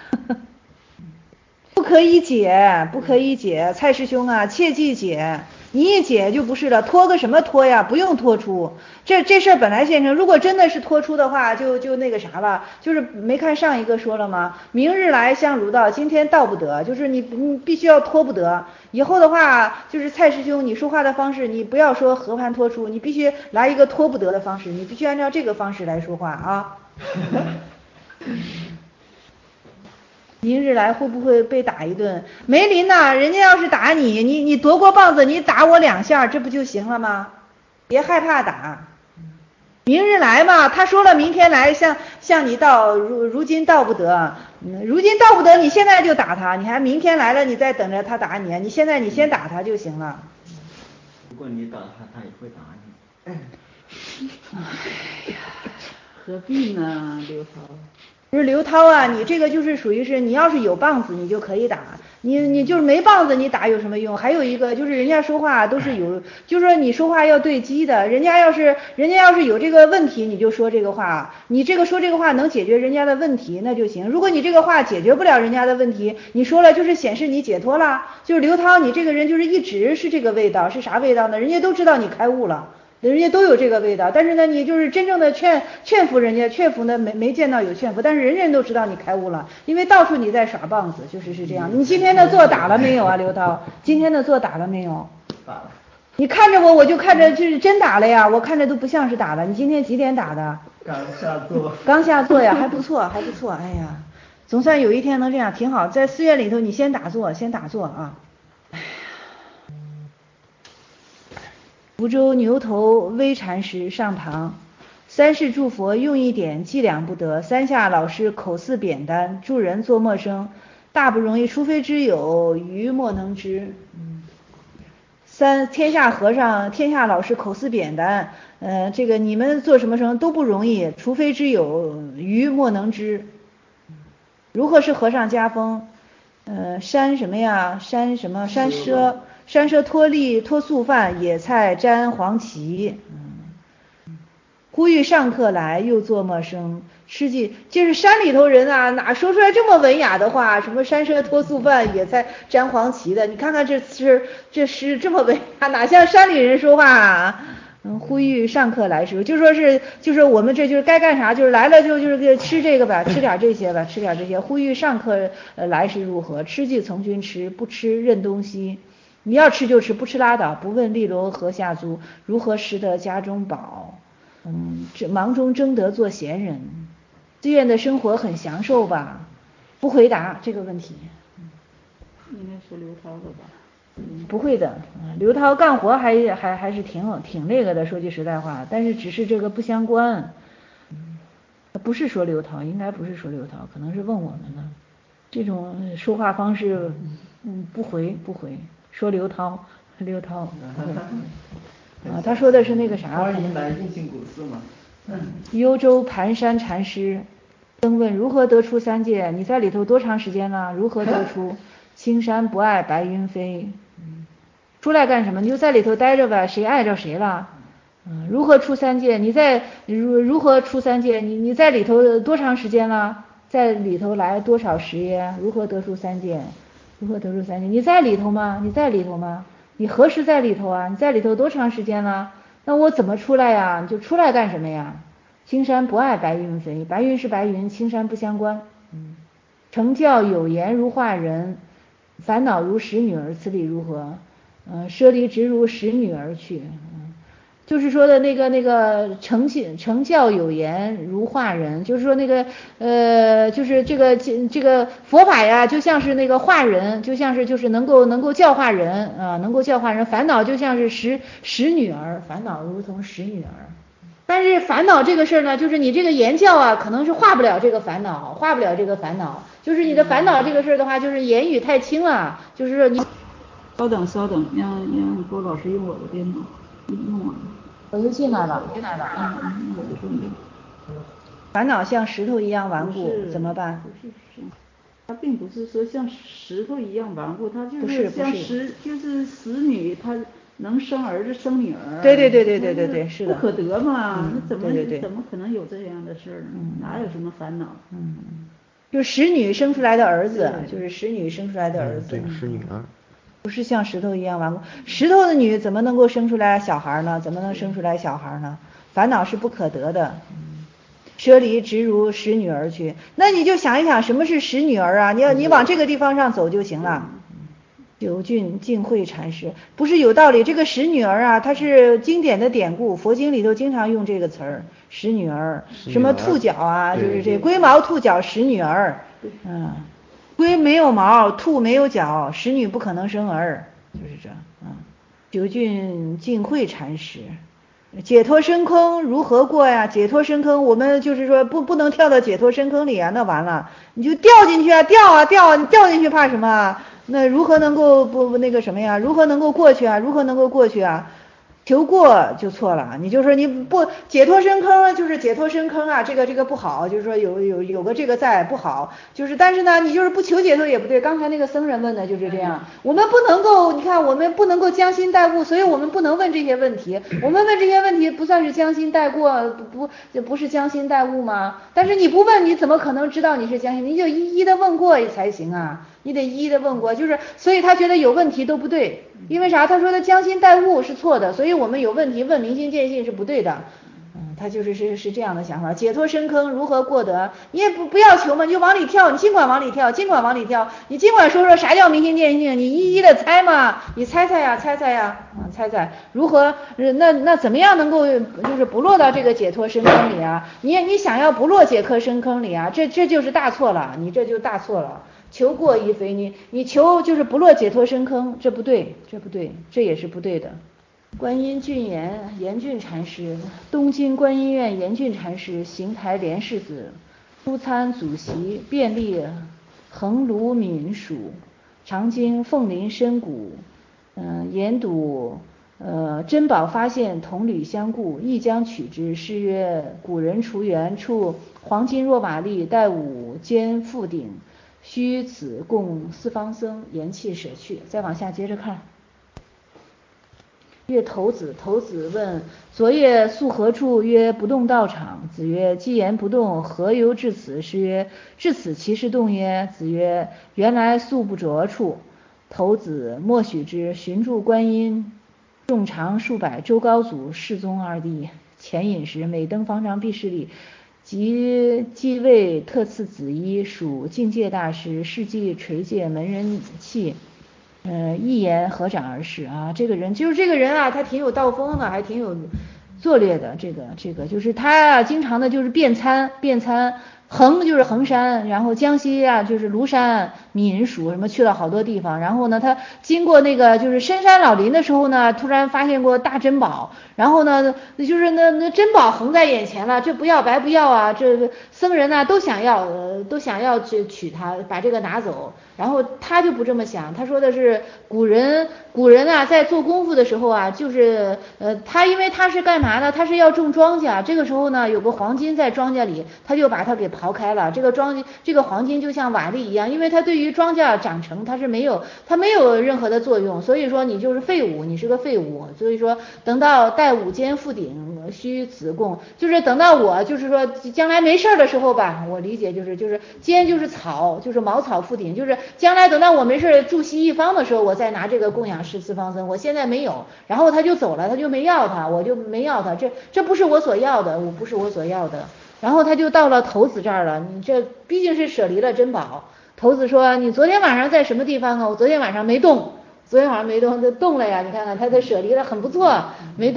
不可以解，蔡师兄啊，切记解，你一解就不是了，拖个什么拖呀？不用拖出，这事儿本来现成，如果真的是拖出的话，就那个啥了，就是没看上一个说了吗？明日来相如道，今天道不得，就是你必须要拖不得。以后的话，就是蔡师兄你说话的方式，你不要说和盘托出，你必须来一个拖不得的方式，你必须按照这个方式来说话啊。明日来会不会被打一顿？梅林呐，人家要是打你，你夺过棒子，你打我2下，这不就行了吗？别害怕打。明日来嘛，他说了明天来，向你道，如今道不得，如今道不得，你现在就打他，你还明天来了，你再等着他打你，你现在你先打他就行了。 如果你打他，他也会打你。 哎呀，何必呢，刘涛？ 不是刘涛啊，你这个就是属于是你要是有棒子你就可以打，你就是没棒子你打有什么用？还有一个就是人家说话都是有，就是说你说话要对机的，人家要是有这个问题你就说这个话，你说这个话能解决人家的问题那就行。如果你这个话解决不了人家的问题，你说了就是显示你解脱了。就是刘涛你这个人就是一直是这个味道，是啥味道呢？人家都知道你开悟了。人家都有这个味道，但是呢，你就是真正的劝服人家，劝服呢没见到有劝服，但是人人都知道你开悟了，因为到处你在耍棒子，就是这样。你今天的座打了没有啊，刘涛？今天的座打了没有？ 打了。 你看着我就看着就是真打了呀，我看着都不像是打了。你今天几点打的？ 刚下座呀，还不错。哎呀，总算有一天能这样，挺好。在寺院里头，你先打坐啊。福州牛头微禅师上堂，3世诸佛用一点计量不得，3下老师口似扁担，助人做陌生，大不容易，除非知有，余莫能知。天下和尚、天下老师口似扁担，这个你们做什么生都不容易，除非知有，余莫能知。如何是和尚家风？山什么呀？山奢脱粒脱素饭，野菜沾黄芪。呼吁上课来，又做陌生。吃鸡，就是山里头人啊，哪说出来这么文雅的话？什么山奢脱素饭，野菜沾黄芪的？你看看这诗这么文雅，哪像山里人说话啊？呼吁上课来时，就是我们这就是该干啥，就是来了就是吃这个吧，吃点这些吧，吃点这些。呼吁上课来时如何？吃即从军吃，不吃认东西。你要吃就吃，不吃拉倒。不问利罗何下租，如何识得家中宝？这忙中争得做闲人，寺院的生活很享受吧？不回答这个问题。 应该是刘涛的吧？ 不会的，刘涛干活还是挺那个的，说句实在话，但是只是这个不相关。不是说刘涛，应该不是说刘涛，可能是问我们呢。这种说话方式，不回，说刘涛。他说的是那个啥。 欢迎来印心古寺嘛。 幽州盘山禅师登问如何得出3界？你在里头多长时间了？如何得出？青山不爱白云飞。出来干什么？你就在里头待着呗，谁爱着谁了？如何出3界？如何出3界？你在里头多长时间了？在里头来多少时耶？如何得出3界？你在里头吗？你何时在里头啊？你在里头多长时间了？那我怎么出来呀？你就出来干什么呀？青山不爱白云飞，白云是白云，青山不相关。成教有言如化人，烦恼如使女儿，此理如何？舍离直如使女而去。 就是说的那个成教有言如化人，就是说那个就是这个佛法呀，就像是那个化人，就像是就是能够教化人啊，能够教化人。烦恼就像是使女儿，烦恼如同使女儿。但是烦恼这个事儿呢，就是你这个言教啊，可能是化不了这个烦恼，化不了这个烦恼。就是你的烦恼这个事儿的话，就是言语太轻了，就是你。 稍等，让郭老师用我的电脑用完了。 我就进来了。 我就说你。 烦恼像石头一样顽固，怎么办？ 不是，它并不是说像石头一样顽固，它就是像就是死女，她能生儿子生女儿。 对，是的。 不可得嘛，那怎么可能有这样的事儿呢？哪有什么烦恼？ 就使女生出来的儿子，就是使女生出来的儿子。 对，使女儿。 不是像石头一样顽固，石头的女怎么能够生出来小孩呢？怎么能生出来小孩呢？烦恼是不可得的。舍离直如使女儿去，那你就想一想什么是使女儿啊？你往这个地方上走就行了。九郡净慧禅师不是有道理，这个使女儿啊，它是经典的典故，佛经里头经常用这个词儿，使女儿，什么兔角啊，就是这龟毛兔角使女儿，龟没有毛，兔没有角，使女不可能生儿，就是这。九郡净慧禅师，解脱深坑如何过呀？解脱深坑，我们就是说不能跳到解脱深坑里啊，那完了，你就掉进去啊，掉，你掉进去怕什么啊？那如何能够不那个什么呀？如何能够过去啊？求过就错了，你就说你不解脱深坑就是解脱深坑啊，这个不好，就是说有个这个在不好，就是但是呢，你就是不求解脱也不对。刚才那个僧人问的就是这样，我们不能够，你看我们不能够将心带物，所以我们不能问这些问题。我们问这些问题不算是将心带过，不是将心带物吗？但是你不问，你怎么可能知道你是将心？你就一一的问过才行啊。你得一一的问过，就是所以他觉得有问题都不对，因为啥？他说他将心带物是错的，所以我们有问题问明心见性是不对的。他就是这样的想法。解脱深坑如何过得？你也不要求嘛，你就往里跳，你尽管往里跳，你尽管说啥叫明心见性，你一一的猜嘛，你猜猜如何？那怎么样能够就是不落到这个解脱深坑里啊？你想要不落解脱深坑里啊？这就是大错了，你这就大错了。求过亦非，你求就是不落解脱深坑，这不对，这也是不对的。观音俊严俊禅师，东京观音院严俊禅师，邢台莲世子，初参祖习，遍历横卢闽属，常经凤林深谷，研读珍宝发现同履相顾，亦将取之。诗曰：古人除缘处黄金若瓦砾，带五间覆顶。须此供四方僧，言弃舍去。再往下接着看。曰头子问：昨夜宿何处？曰不动道场。子曰：既言不动，何由至此？诗曰：至此其事动耶？子曰：原来宿不着处。头子默许之，寻住观音，众长数百，周高祖世宗二帝。前饮时，每登方丈避世礼。即继位特赐子衣，属境界大师，世纪垂戒门人器，一言合掌而逝啊。这个人啊，他挺有道风的，还挺有作略的。这个就是他啊，经常的就是遍参，衡就是衡山，然后江西啊就是庐山、闽属什么去了好多地方。然后呢，他经过那个就是深山老林的时候呢，突然发现过大珍宝，然后呢，就是那珍宝横在眼前了，这不要白不要啊！这僧人呢都想要去取它，把这个拿走。然后他就不这么想，他说的是古人啊，在做功夫的时候啊，就是他因为他是干嘛呢？他是要种庄稼，这个时候呢有个黄金在庄稼里，他就把它给刨开了。这个黄金就像瓦砾一样，因为它对于庄稼长成它没有任何的作用，所以说你就是废物，你是个废物。所以说等到带五间覆顶，须此供，就是等到我就是说将来没事的时候吧，我理解就是间就是草，就是茅草覆顶，就是将来等到我没事住西一方的时候，我再拿这个供养四方僧。我现在没有，然后他就走了，他就没要他，我就没要他，这不是我所要的，不是我所要的。然后他就到了头子这儿了，你这毕竟是舍离了珍宝。头子说：你昨天晚上在什么地方啊？我昨天晚上没动，就动了呀。你看看他舍离了很不错，没动。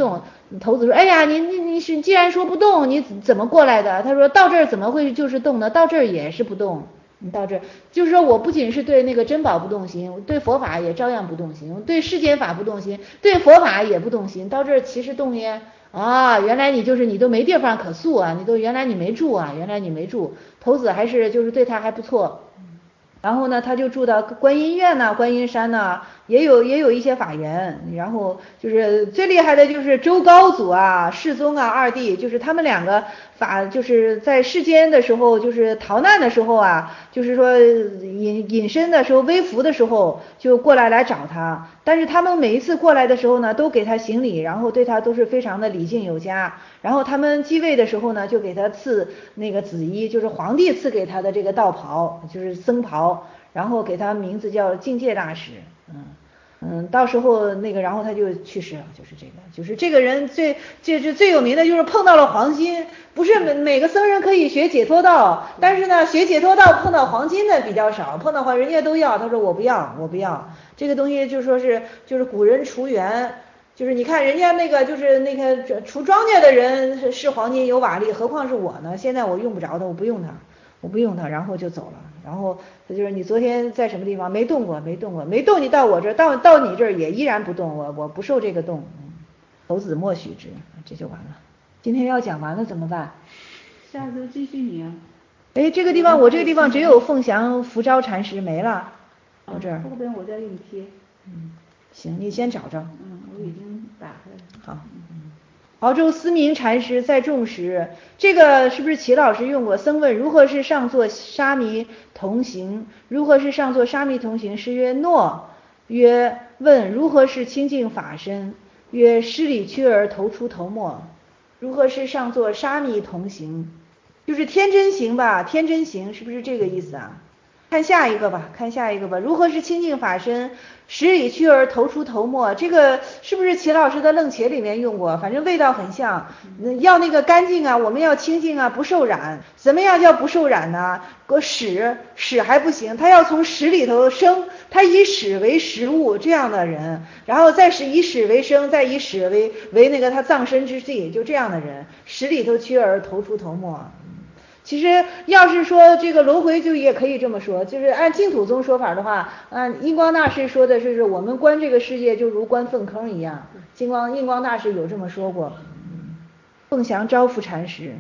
头子说，哎呀，你是既然说不动，你怎么过来的？他说到这儿怎么会就是动呢？到这儿也是不动。你到这儿就是说我不仅是对那个珍宝不动心，对佛法也照样不动心，对世间法不动心，对佛法也不动心。到这儿其实动耶啊，原来你就是你都没地方可宿啊，原来你没住啊，原来你没住。头子还是就是对他还不错。然后呢，他就住到观音院呐、观音山呐、也有一些法缘。然后就是最厉害的就是周高祖啊、世宗啊二弟，就是他们两个就是在世间的时候，就是逃难的时候啊，就是说隐身的时候、微服的时候就过来找他。但是他们每一次过来的时候呢，都给他行礼，然后对他都是非常的礼敬有加。然后他们继位的时候呢，就给他赐那个紫衣，就是皇帝赐给他的这个道袍，就是僧袍，然后给他名字叫境界大师。到时候那个，然后他就去世了，就是这个人最有名的就是碰到了黄金。不是每个僧人可以学解脱道，但是呢，学解脱道碰到黄金的比较少，碰到人家都要，他说我不要，这个东西就说是就是古人除缘。就是你看人家那个就是那个除庄稼的人是黄金有瓦砾，何况是我呢？现在我用不着它，我不用它，然后就走了。然后他就是你昨天在什么地方没动过，没动，你到我这儿到你这儿也依然不动，我不受这个动。头子默许之，这就完了。今天要讲完了怎么办？ 下周继续你啊。 哎，这个地方只有凤翔福昭禅师没了，到这儿。 后边我再给你贴。 行，你先找着。 我已经打开了。 好。敖州思明禅师在众时，这个是不是齐老师用过？僧问如何是上座沙弥同行？如何是上座沙弥同行？师曰诺。曰问如何是清净法身？曰施礼屈而头出头没。如何是上座沙弥同行？就是天真行吧，天真行是不是这个意思啊？看下一个吧。如何是清净法身？施礼屈而头出头没，这个是不是齐老师的楞伽里面用过？反正味道很像。要那个干净啊，我们要清净啊，不受染。怎么样叫不受染呢？屎还不行，他要从屎里头生，他以屎为食物，这样的人，然后再是以屎为生，再以屎为那个他葬身之地，就这样的人，屎里头屈而头出头没。其实要是说这个轮回，就也可以这么说，就是按净土宗说法的话，按印光大师说的是我们观这个世界就如观粪坑一样。印光大师有这么说过。凤翔招福禅师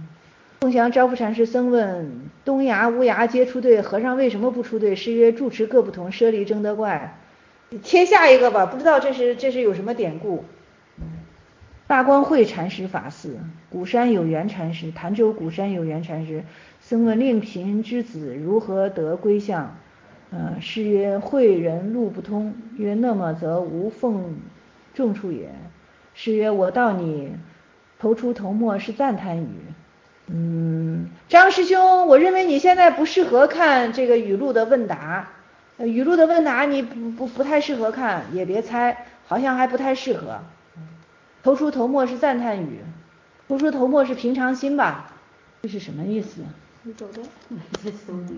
僧问东崖乌崖皆出队，和尚为什么不出队？师曰住持各不同，舍离争得怪。贴下一个吧，不知道这是有什么典故。大光会禅师法寺，鼓山有缘禅师，潭州鼓山有缘禅师，僧问令贫之子如何得归向？师曰慧人路不通。曰那么则无凤众处也。师曰我道你头出头没是赞叹语。张师兄，我认为你现在不适合看这个语录的问答，你不太适合看，也别猜，好像还不太适合。头出头没是赞叹语，头出头没是平常心吧？这是什么意思？ 你找到？再搜那个。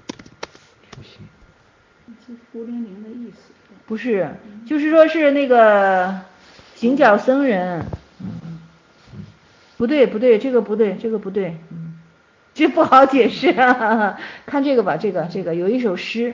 是孤零零的意思。 不是，就是说是那个行脚僧人。不对，这个不对。这不好解释啊。看这个吧，这个有一首诗。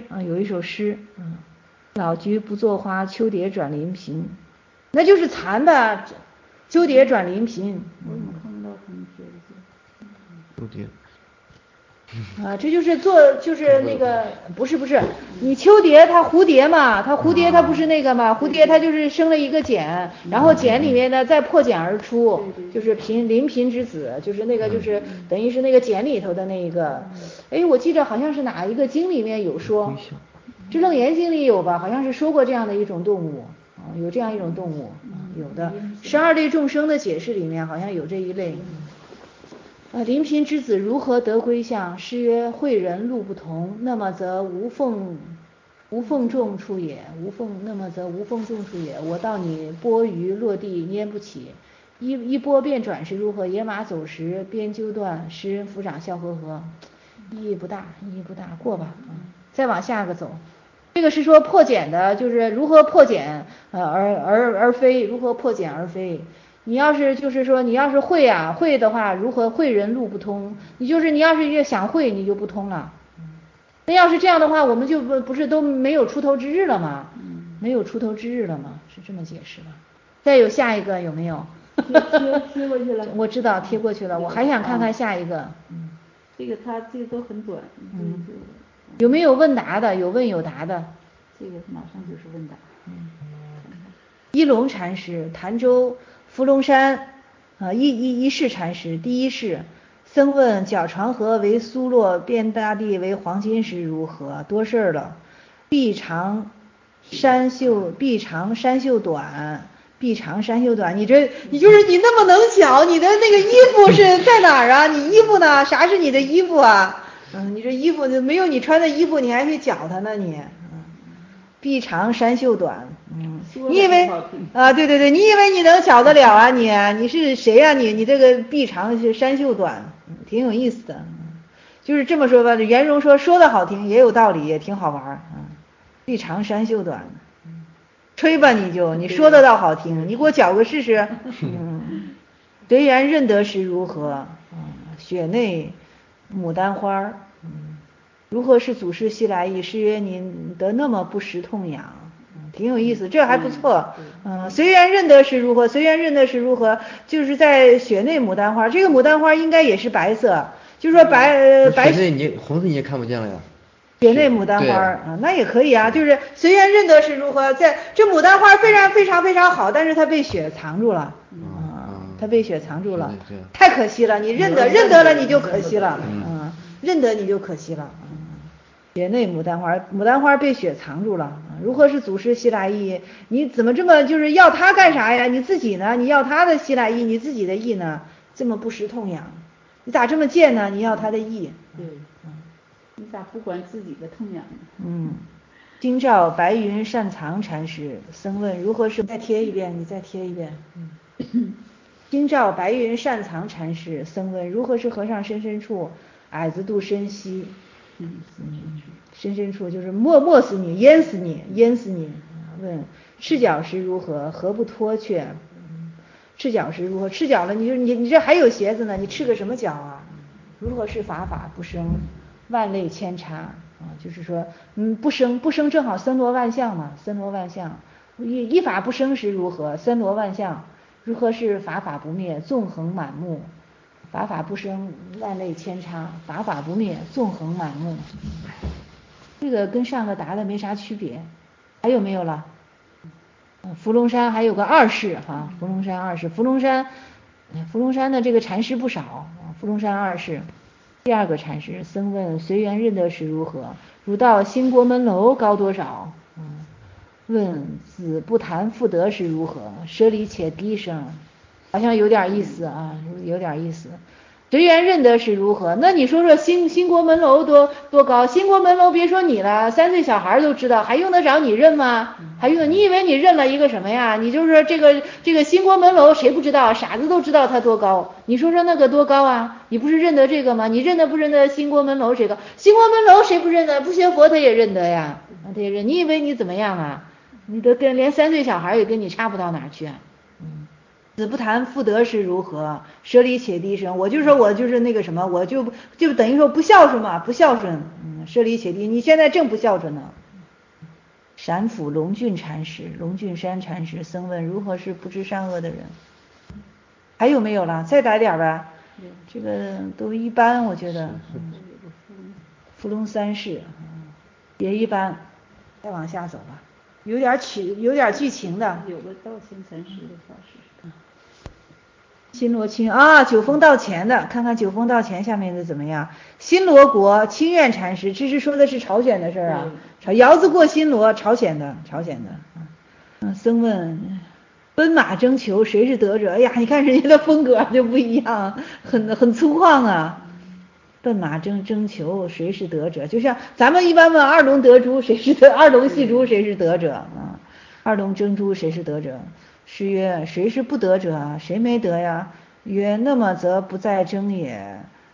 老菊不作花，秋蝶转临平。那就是残的，秋蝶转临平。 我怎么看不到他们写的字？ 秋蝶。 这就是那个不是你秋蝶它蝴蝶嘛，它不是那个嘛，蝴蝶它就是生了一个茧，然后茧里面呢再破茧而出，就是临贫之子，就是那个就是等于是那个茧里头的那一个。我记得好像是哪一个经里面有说，这楞严经里有吧，好像是说过这样的一种动物。有这样一种动物。有的12类众生的解释里面好像有这一类。临贫之子如何得归向？师曰慧人路不同，那么则无凤众处也。那么则无凤众处也。我道你钵盂落地拈不起，一钵便转时如何？野马走时边揪断，食人抚掌笑呵呵。意义不大，过吧。再往下个走。这个是说破茧的，就是如何破茧而飞，如何破茧而飞。 你要是就是说你要是会啊，会的话如何会人路不通？你要是越想会，你就不通了。那要是这样的话，我们就不是都没有出头之日了吗？没有出头之日了吗？是这么解释的。再有下一个有没有？ 贴过去了。 我知道贴过去了，我还想看看下一个。 这个都很短。 有没有问答的？有问有答的。 这个马上就是问答。 一龙禅师，潭州伏龙山一世禅师，第一世。僧问脚长河为苏洛，遍大地为黄金时如何？多事儿了。臂长山袖短，臂长山袖短。你就是你那么能讲，你的那个衣服是在哪儿啊？你衣服呢？啥是你的衣服啊？你这衣服没有你穿的衣服，你还去讲它呢你。臂长山袖短，你以为啊？对，你以为你能讲得了啊？你是谁呀？你这个臂长是山袖短，挺有意思的。就是这么说吧，圆融说的好听，也有道理，也挺好玩。臂长山袖短，吹吧你说的倒好听，你给我讲个试试。随缘认得时如何？雪内牡丹花。如何是祖师西来意？是曰您得那么不识痛痒，挺有意思，这还不错。随缘认得时如何？随缘认得时如何？就是在雪内牡丹花，这个牡丹花应该也是白色，就是说白。 雪内红色你也看不见了呀。 雪内牡丹花那也可以啊，就是随缘认得是如何？在这牡丹花非常非常非常好，但是它被雪藏住了。它被雪藏住了，太可惜了。你认得了你就可惜了。认得你就可惜了。雪内牡丹花被雪藏住了。如何是祖师西来意？你怎么这么就是要它干啥呀？你自己呢？你要它的西来意，你自己的意呢？这么不识痛痒，你咋这么贱呢？你要它的意。 对，你咋不管自己的痛痒呢？ 京兆白云善藏禅师，僧问如何是？再贴一遍，你再贴一遍。京兆白云善藏禅师，僧问如何是和尚深处，矮子度深溪。深处就是没死你，淹死你。问赤脚时如何？何不脱却？赤脚时如何？赤脚了，你这还有鞋子呢，你赤个什么脚啊？如何是法不生？万类千差就是说不生正好森罗万象嘛，森罗万象。一法不生时如何？森罗万象。如何是法不灭？纵横满目。法不生，万类千差，法不灭，纵横满目。这个跟上个答的没啥区别。还有没有了？伏龙山还有个二世伏龙山二世。伏龙山的这个禅师不少。伏龙山二世。第二个禅师，僧问随缘认得时如何？如到兴国门楼高多少？问子不谈复得时如何？舍离且低声。好像有点意思啊，有点意思。随缘认得是如何？那你说兴国门楼多高？兴国门楼别说你了，3岁小孩都知道，还用得着你认吗？你以为你认了一个什么呀？你就是说这个兴国门楼谁不知道？傻子都知道它多高。你说那个多高啊？你不是认得这个吗？你认得不认得兴国门楼谁高？兴国门楼谁不认得？不学佛他也认得呀，他也认。你以为你怎么样啊？你都连3岁小孩也跟你差不到哪去啊。子不谈复得时如何？舍离且低声。我就说我就是那个什么，我就等于说不孝顺嘛，不孝顺。舍离且低，你现在正不孝顺呢。陕府龙俊禅师，龙俊山禅师，僧问如何是不知善恶的人？还有没有了？再来点呗。这个都一般，我觉得。伏龙三世也一般，再往下走吧。有点剧情的。 有个道前禅师的法师。 新罗清九峰道前的，看看九峰道前下面的怎么样？新罗国清苑禅师，这是说的是朝鲜的事啊。遥子过新罗，朝鲜的。僧问奔马争球谁是得者？哎呀，你看人家的风格就不一样，很粗犷啊。奔马争球谁是得者？就像咱们一般问二龙得珠谁是得，二龙戏珠谁是得者啊？二龙争珠谁是得者？是曰谁是不得者？谁没得呀？曰那么则不在争也。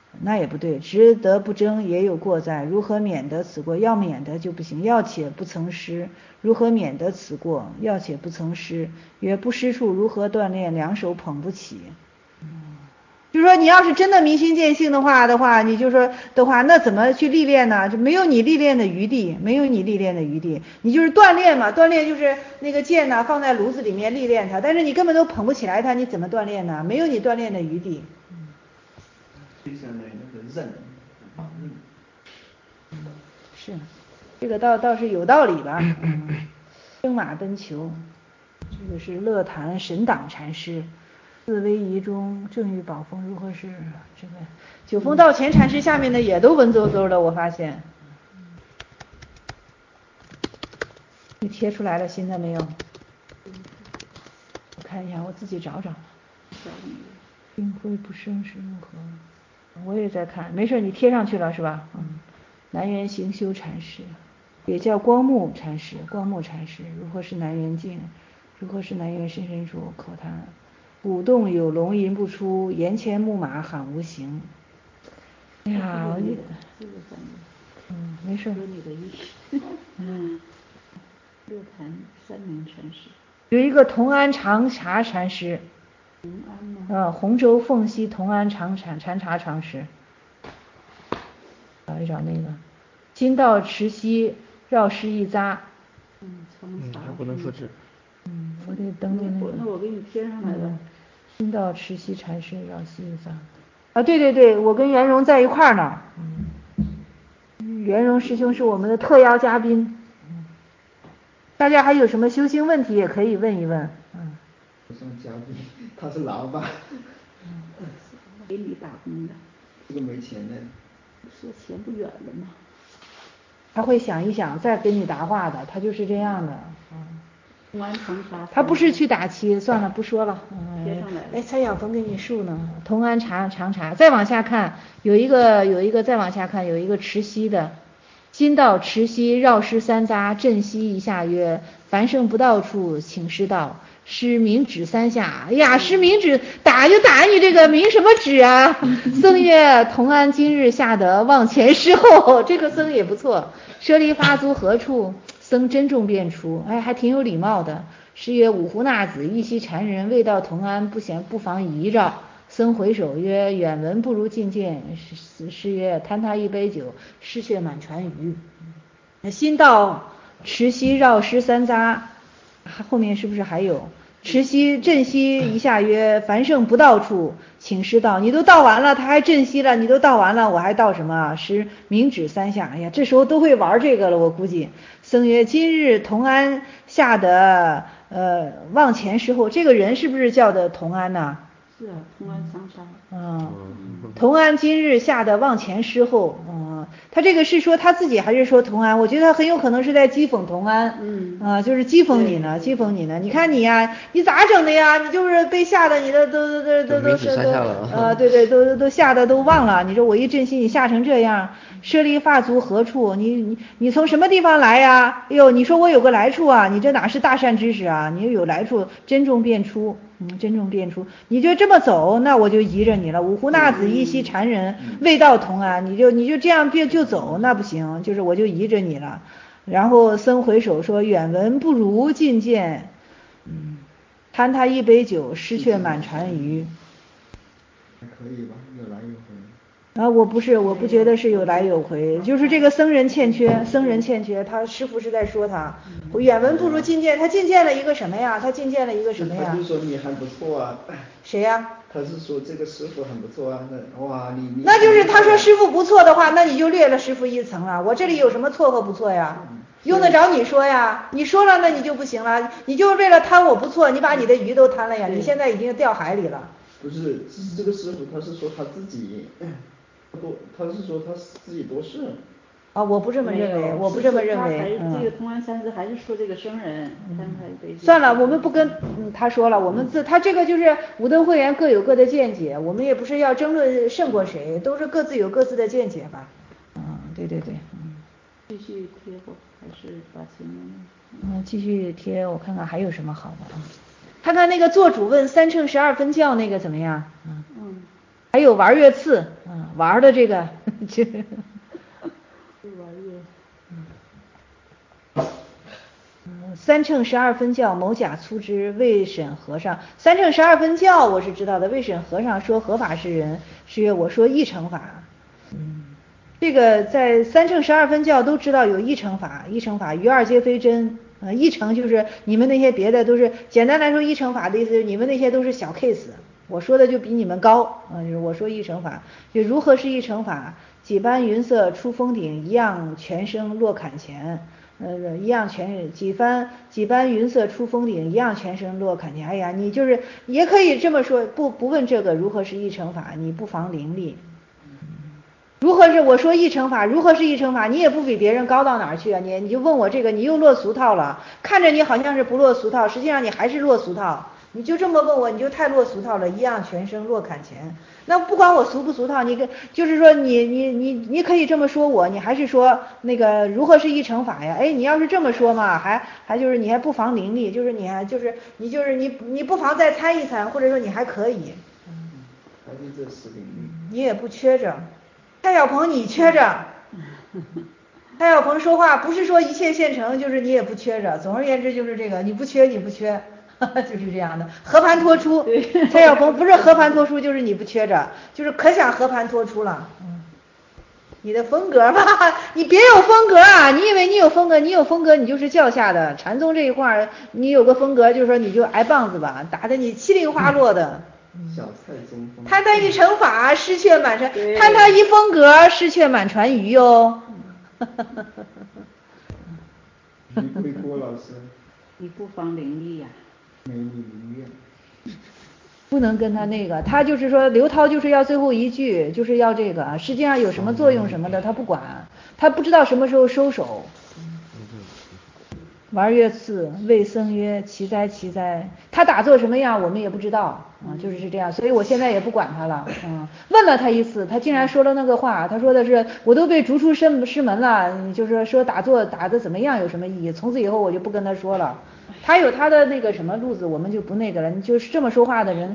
那也不对，执得不争也有过在，如何免得此过？要免得就不行，要且不曾失，如何免得此过？要且不曾失，曰不失处如何锻炼？两手捧不起。就是说你要是真的明心见性的话，你就说的话，那怎么去历练呢？就没有你历练的余地，没有你历练的余地，你就是锻炼嘛，锻炼就是那个剑呢放在炉子里面历练它，但是你根本都捧不起来它，你怎么锻炼呢？没有你锻炼的余地。 就相当于那个刃，把刃。 是，这个倒是有道理吧？征马奔求，这个是乐坛神党禅师。四威仪中正欲宝峰如何是这个九峰道前禅师下面的也都文绉绉的，我发现。你贴出来了新的没有？我看一下，我自己找找。冰灰不生是如何？我也在看，没事，你贴上去了是吧？南园行修禅师，也叫光目禅师。光目禅师如何是南园境？如何是南园深深处？口谈。鼓动有龙吟不出，檐前木马喊无形。哎呀，没事。 乐坛三名禅师。 有一个同安长茶禅师。 同安吗？ 洪州凤溪同安禅茶禅师。找一找那个。金道持溪绕师一匝。 还不能复制。 我得登记那个。 那我给你贴上来了。 金道持溪禅师绕师一匝。啊，对，我跟袁荣在一块儿呢。袁荣师兄是我们的特邀嘉宾。大家还有什么修行问题也可以问一问。 不算嘉宾，他是老板。 给你打工的。 这个没钱呢。 说钱不远了吗？ 他会想一想再给你答话的，他就是这样的。 同安长茶。 他不是去打七，算了不说了。 贴上来。 哎，蔡晓峰给你数呢。同安长茶，再往下看有一个再往下看有一个持溪的。金道持溪绕师三匝，振溪一下曰：凡圣不到处，请师道。师明指三下。哎呀，师明指打就打你这个明什么指啊？僧曰：同安今日下得望前师后。这个僧也不错。舍利发足何处？僧珍重便出。哎，还挺有礼貌的。师曰：五湖那子一夕禅人，未到同安，不妨遗诏。僧回首曰：远闻不如近见。师曰：贪他一杯酒，失血满船鱼。新道持溪绕师三匝，后面是不是还有持溪振溪一下曰：凡圣不到处，请师道。你都道完了，他还振溪了，你都道完了，我还道什么啊？师明指三下。哎呀，这时候都会玩这个了，我估计。僧曰：今日同安下得望前师后。这个人是不是叫的同安呢？ 是啊，同安长茶。 同安今日下得望前师后。他这个是说他自己还是说同安？我觉得他很有可能是在讥讽同安。就是讥讽你呢，讥讽你呢。你看你呀，你咋整的呀？你就是被吓得你的都都吓得都忘了。你说我一振兴你吓成这样，舍利发足何处？你从什么地方来呀？哎呦，你说我有个来处啊，你这哪是大善知识啊？你有来处，珍重便出。珍重便出，你就这么走，那我就依着你了。五湖那子一夕禅人，未到同安，你就这样就走，那不行，就是我就依着你了。然后僧回首说：远闻不如近见。贪他一杯酒，失却满船鱼。 还可以吧，有来有回。 我不觉得是有来有回，就是这个僧人欠缺，他师父是在说他远闻不如近见，他近见了一个什么呀？他就说你很不错啊。 谁呀？ 他是说这个师傅很不错啊， 那就是他说师傅不错的话，那你就略了师傅一层了。我这里有什么错和不错呀？用得着你说呀？你说了那你就不行了，你就是为了贪我不错，你把你的鱼都贪了呀，你现在已经掉海里了。 不是这个师傅，他是说他自己多事。 我不这么认为， 这个同安禅师还是说这个僧人。 算了，我们不跟他说了，他这个就是五灯会员各有各的见解，我们也不是要争论胜过谁，都是各自有各自的见解吧。对。 继续贴不？还是把前面？继续贴，我看看还有什么好的啊？看看那个做主问3乘12分教那个怎么样？还有玩月次， 玩的这个就三乘12分教，某甲粗之，未审和尚。三乘12分教我是知道的，未审和尚说合法是人，是曰我说一乘法。这个在三乘12分教都知道有一乘法，一乘法于二皆非真。一乘就是你们那些别的都是，简单来说一乘法的意思是你们那些都是小 case， 我说的就比你们高就是我说一乘法，就如何是一乘法？几般云色出峰顶，一样全生落坎前。一样几般云色出峰顶，一样全生落坎前。哎呀，你就是也可以这么说，不问这个如何是一乘法，你不妨伶俐。如何是我说一乘法，如何是一乘法？你也不比别人高到哪儿去啊？你就问我这个，你又落俗套了。看着你好像是不落俗套，实际上你还是落俗套。你就这么问我，你就太落俗套了，一样全生落坎前。那不管我俗不俗套，就是说你可以这么说我，你还是说那个如何是一乘法呀？哎，你要是这么说嘛，还就是你还不妨伶俐，就是你不妨再参一参，或者说你还可以。 还是这10领域。 你也不缺着。蔡小鹏你缺着，蔡小鹏说话不是说一切现成，就是你也不缺着。总而言之就是这个，你不缺，就是这样的。和盘托出，蔡小鹏不是和盘托出，就是你不缺着，就是可想和盘托出了。你的风格吧，你别有风格啊！你以为你有风格，你就是教下的。禅宗这一块你有个风格，就是说你就挨棒子吧，打得你稀里哗落的。 小菜中风， 贪他一乘法，失却满船；贪他一风格，失却满船鱼哟。 李桂郭老师， 你不妨伶俐呀。 美女名媛。 不能跟他那个，他就是说刘涛就是要最后一句，就是要这个，实际上有什么作用什么的他不管，他不知道什么时候收手。玩乐次，谓僧曰：奇哉奇哉！他打坐什么样我们也不知道就是这样，所以我现在也不管他了问了他一次，他竟然说了那个话，他说的是我都被逐出师门了，就是说打坐打得怎么样有什么意义？从此以后我就不跟他说了，他有他的那个什么路子，我们就不那个了。你就是这么说话的人。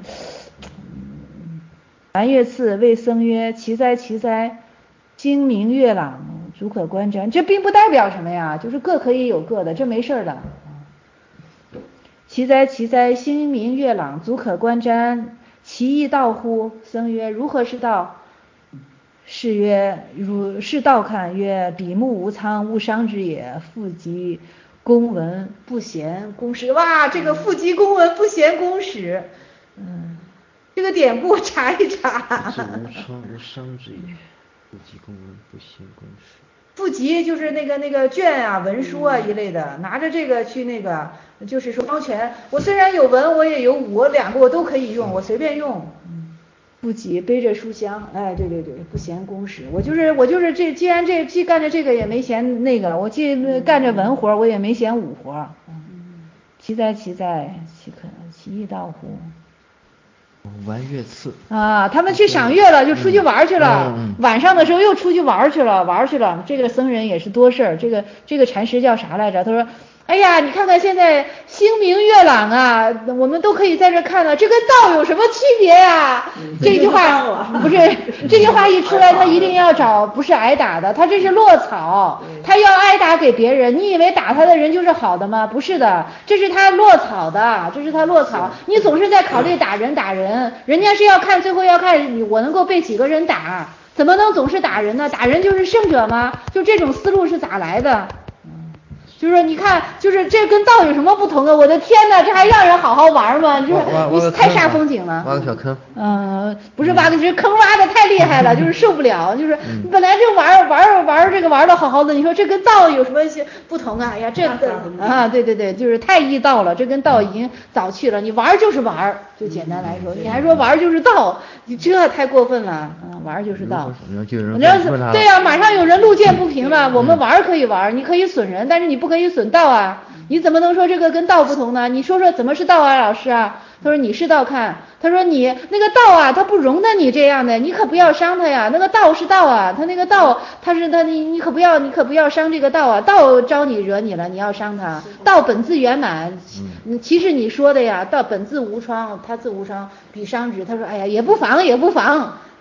玩乐次，谓僧曰：奇哉奇哉！精明月朗，足可观瞻。这并不代表什么呀，就是各可以有各的，这没事的。奇哉奇哉，星明月朗，足可观瞻。其意道乎？僧曰：如何是道？是曰：如是道看曰：比目无仓，勿伤之也。复及公文，不嫌公史。哇，这个复及公文，不嫌公史。这个典故查一查。 是无仓无伤之也。复及公文，不嫌公史。 复习就是那个卷啊、文书啊一类的，拿着这个去那个，就是说双全。我虽然有文，我也有武，我两个我都可以用，我随便用。复习背着书箱，哎，对，不嫌公史。我就是这，既干着这个也没嫌那个，我既干着文活，我也没嫌武活。奇哉奇哉，其意道乎？ 玩乐次他们去赏月了，就出去玩去了。晚上的时候又出去玩去了。这个僧人也是多事儿。这个禅师叫啥来着？他说：哎呀，你看看现在星明月朗啊，我们都可以在这看了，这跟道有什么区别呀？这句话不是这句话一出来，他一定要找不是挨打的，他这是落草，他要挨打给别人。你以为打他的人就是好的吗？不是的，这是他落草的，你总是在考虑打人，人家是要看最后要看我能够被几个人打，怎么能总是打人呢？打人就是胜者吗？就这种思路是咋来的？就是说你看，就是这跟道有什么不同啊？我的天哪，这还让人好好玩吗？你太煞风景了。 挖个小坑。 不是挖个，这坑挖的太厉害了，就是受不了。就是本来这玩这个玩的好好的，你说这跟道有什么不同啊？哎呀，这对，就是太易道了，这跟道已经早去了。你玩就是玩，就简单来说，你还说玩就是道，你这太过分了。玩就是道。对呀，马上有人路见不平了。我们玩可以玩，你可以损人，但是你不可以损道啊。你怎么能说这个跟道不同呢？你说怎么是道啊，老师啊？他说你是道看，他说你那个道啊，他不容得你这样的，你可不要伤他呀。那个道是道啊，他那个道你可不要伤这个道啊。道招你惹你了，你要伤他。道本自圆满，其实你说的呀，道本自无疮，他自无疮，比伤之。他说哎呀也不妨，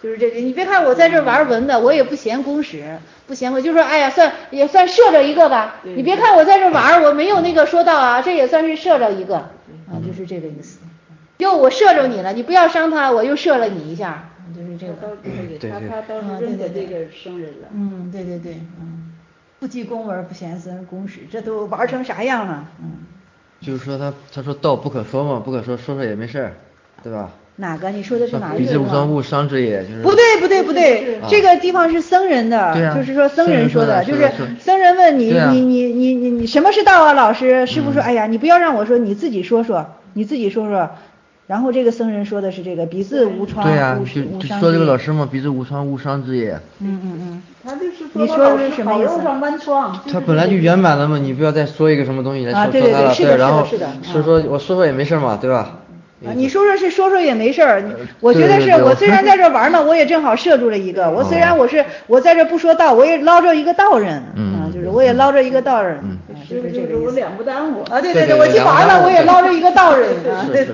就是这个，你别看我在这玩文的，我也不嫌公使，不嫌我，就说哎呀，也算射着一个吧。你别看我在这玩，我没有那个说到啊，这也算是射着一个啊，就是这个意思。又我射着你了，你不要伤他，我又射了你一下，就是这个。 他倒是认可这个生人了。 对，不记公文不嫌僧公使，这都玩成啥样了？ 就是说他说道不可说嘛，不可说，说也没事儿，对吧？ 哪个？你说的是哪一个？ 彼之无双，勿伤之也。就是不对，这个地方是僧人的，就是说僧人说的，就是僧人问你，你什么是道啊？老师，师父说，哎呀，你不要让我说，你自己说说。然后这个僧人说的是这个彼自无创， 对呀，就说这个老师嘛，彼之无创，勿伤之也。 他就是你说的是什么意思？ 他本来就圆满了嘛，你不要再说一个什么东西来说他了， 对， 然后我说也没事嘛，对吧？ 你说也没事儿，我觉得是我虽然在这玩呢，我也正好射住了一个。我虽然我在这不说道，我也捞着一个道人，就是我也捞着一个道人，就是这个意思。 我两不耽误啊，对，我去玩了，我也捞着一个道人啊，对。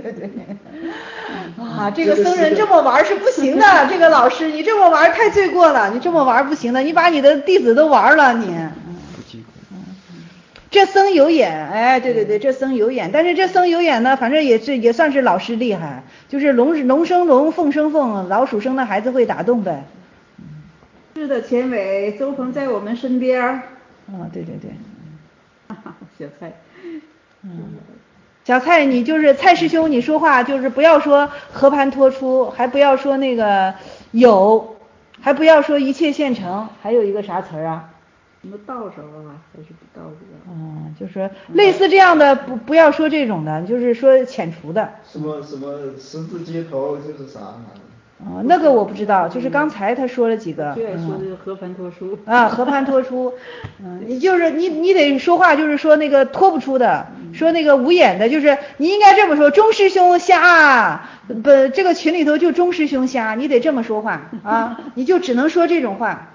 啊，这个僧人这么玩是不行的，这个老师你这么玩太罪过了，你这么玩不行的，你把你的弟子都玩了你。这僧有眼，哎，对，这僧有眼，但是这僧有眼呢，反正也算是老师厉害，就是龙生龙，凤生凤，老鼠生的孩子会打洞呗。 是的，前伟，周鹏在我们身边。 对。 小蔡。 小蔡，你就是蔡师兄，你说话就是不要说和盘托出，还不要说那个有，还不要说一切现成，还有一个啥词儿啊？ 什么道手啊，还是不道的？ 就是类似这样的，不要说这种的，就是说遣除的。 什么十字街头就是啥？ 那个我不知道，就是刚才他说了几个。 最爱说的和盘托出。 和盘托出，你就是你得说话，就是说那个脱不出的，说那个无眼的，就是你应该这么说，钟师兄瞎，这个群里头就钟师兄瞎，你得这么说话啊，你就只能说这种话。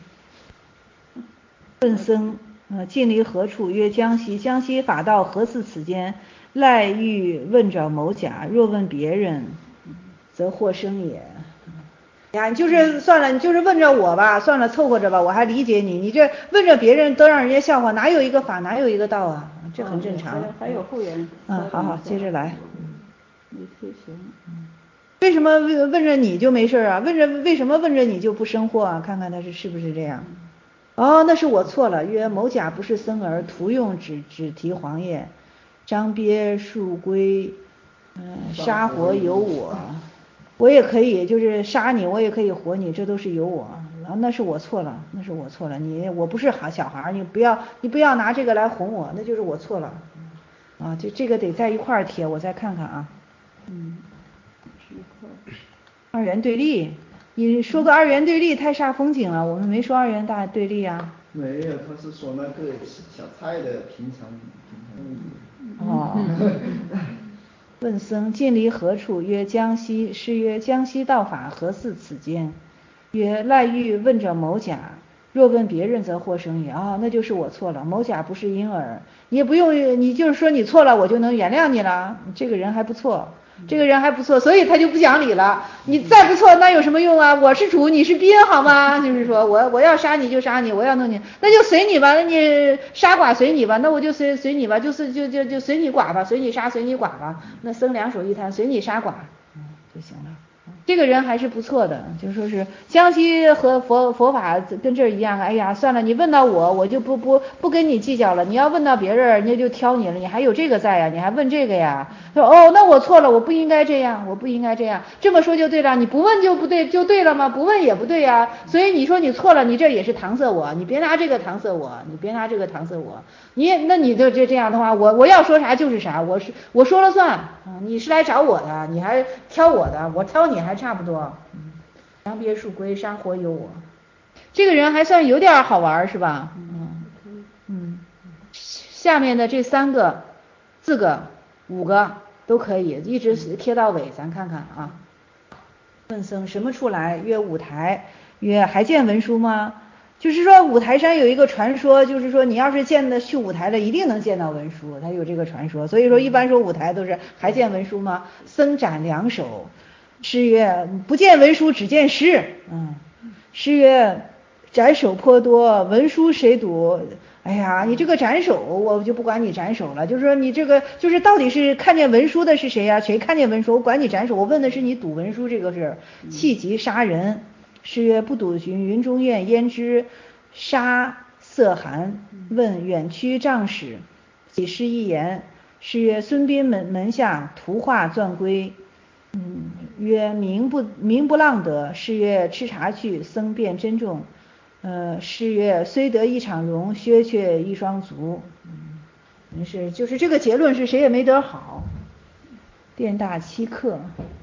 问僧，近离何处？曰江西。江西法道何似此间？赖欲问者某甲，若问别人，则获生也。呀，你就是算了，你就是问着我吧，算了，凑合着吧，我还理解你。你这问着别人都让人家笑话，哪有一个法，哪有一个道啊？这很正常。 还有后援。 好，接着来。 没事行。 为什么问着你就没事啊？为什么问着你就不生祸啊？看看他是不是这样？那是我错了。曰某甲不是僧儿，徒用只提黄叶，张鳖树龟，杀活由我。我也可以就是杀你，我也可以活你，这都是由我。那是我错了，我不是小孩，你不要拿这个来哄我，那就是我错了。就这个得在一块儿贴，我再看看啊。二元对立，你说个二元对立太煞风景了，我们没说二元大对立啊。 没有，他是说那个小菜的平常。 问僧近离何处？曰江西。是曰江西道法何似此间？曰赖欲问者某甲，若问别人则获生也。那就是我错了，某甲不是婴儿，你也不用，你就是说你错了，我就能原谅你了。这个人还不错，所以他就不讲理了。你再不错，那有什么用啊？我是主，你是宾，好吗？就是说我要杀你就杀你，我要弄你，那就随你吧。那你杀剐随你吧，那我就随你吧，就随你剐吧，随你杀随你剐吧。那僧两手一摊，随你杀剐，就行了。这个人还是不错的，就说是江西和佛法跟这儿一样。哎呀，算了，你问到我就不跟你计较了。你要问到别人，人家就挑你了。你还有这个在呀？你还问这个呀？说那我错了，我不应该这样。这么说就对了。你不问就不对，就对了吗？不问也不对呀。所以你说你错了，你这也是搪塞我。你别拿这个搪塞我。那你就这样的话，我要说啥就是啥，我说了算。你是来找我的，你还挑我的，我挑你还差不多。扬鳖树龟，杀活由我。这个人还算有点好玩是吧？下面的这3个、4个、5个都可以，一直贴到尾，咱看看啊。问僧什么处来？曰五台。曰还见文书吗？就是说五台山有一个传说，就是说你要是去五台了，一定能见到文书，他有这个传说。所以说一般说五台都是还见文书吗？僧展两手， 诗曰：不见文书，只见诗。诗曰：斩首颇多，文书谁读？哎呀，你这个斩首，我就不管你斩首了。就是说你这个，就是到底是看见文书的是谁呀？谁看见文书？我管你斩首，我问的是你读文书这个事。气急杀人。诗曰：不睹云中月，焉知杀色寒？问远驱帐使，几诗一言。诗曰：孙膑门下，图画篆规。曰：名不浪得。诗曰：吃茶去，僧辩珍重。诗曰：虽得一场荣，削却一双足。就是这个结论是谁也没得好。店大欺客，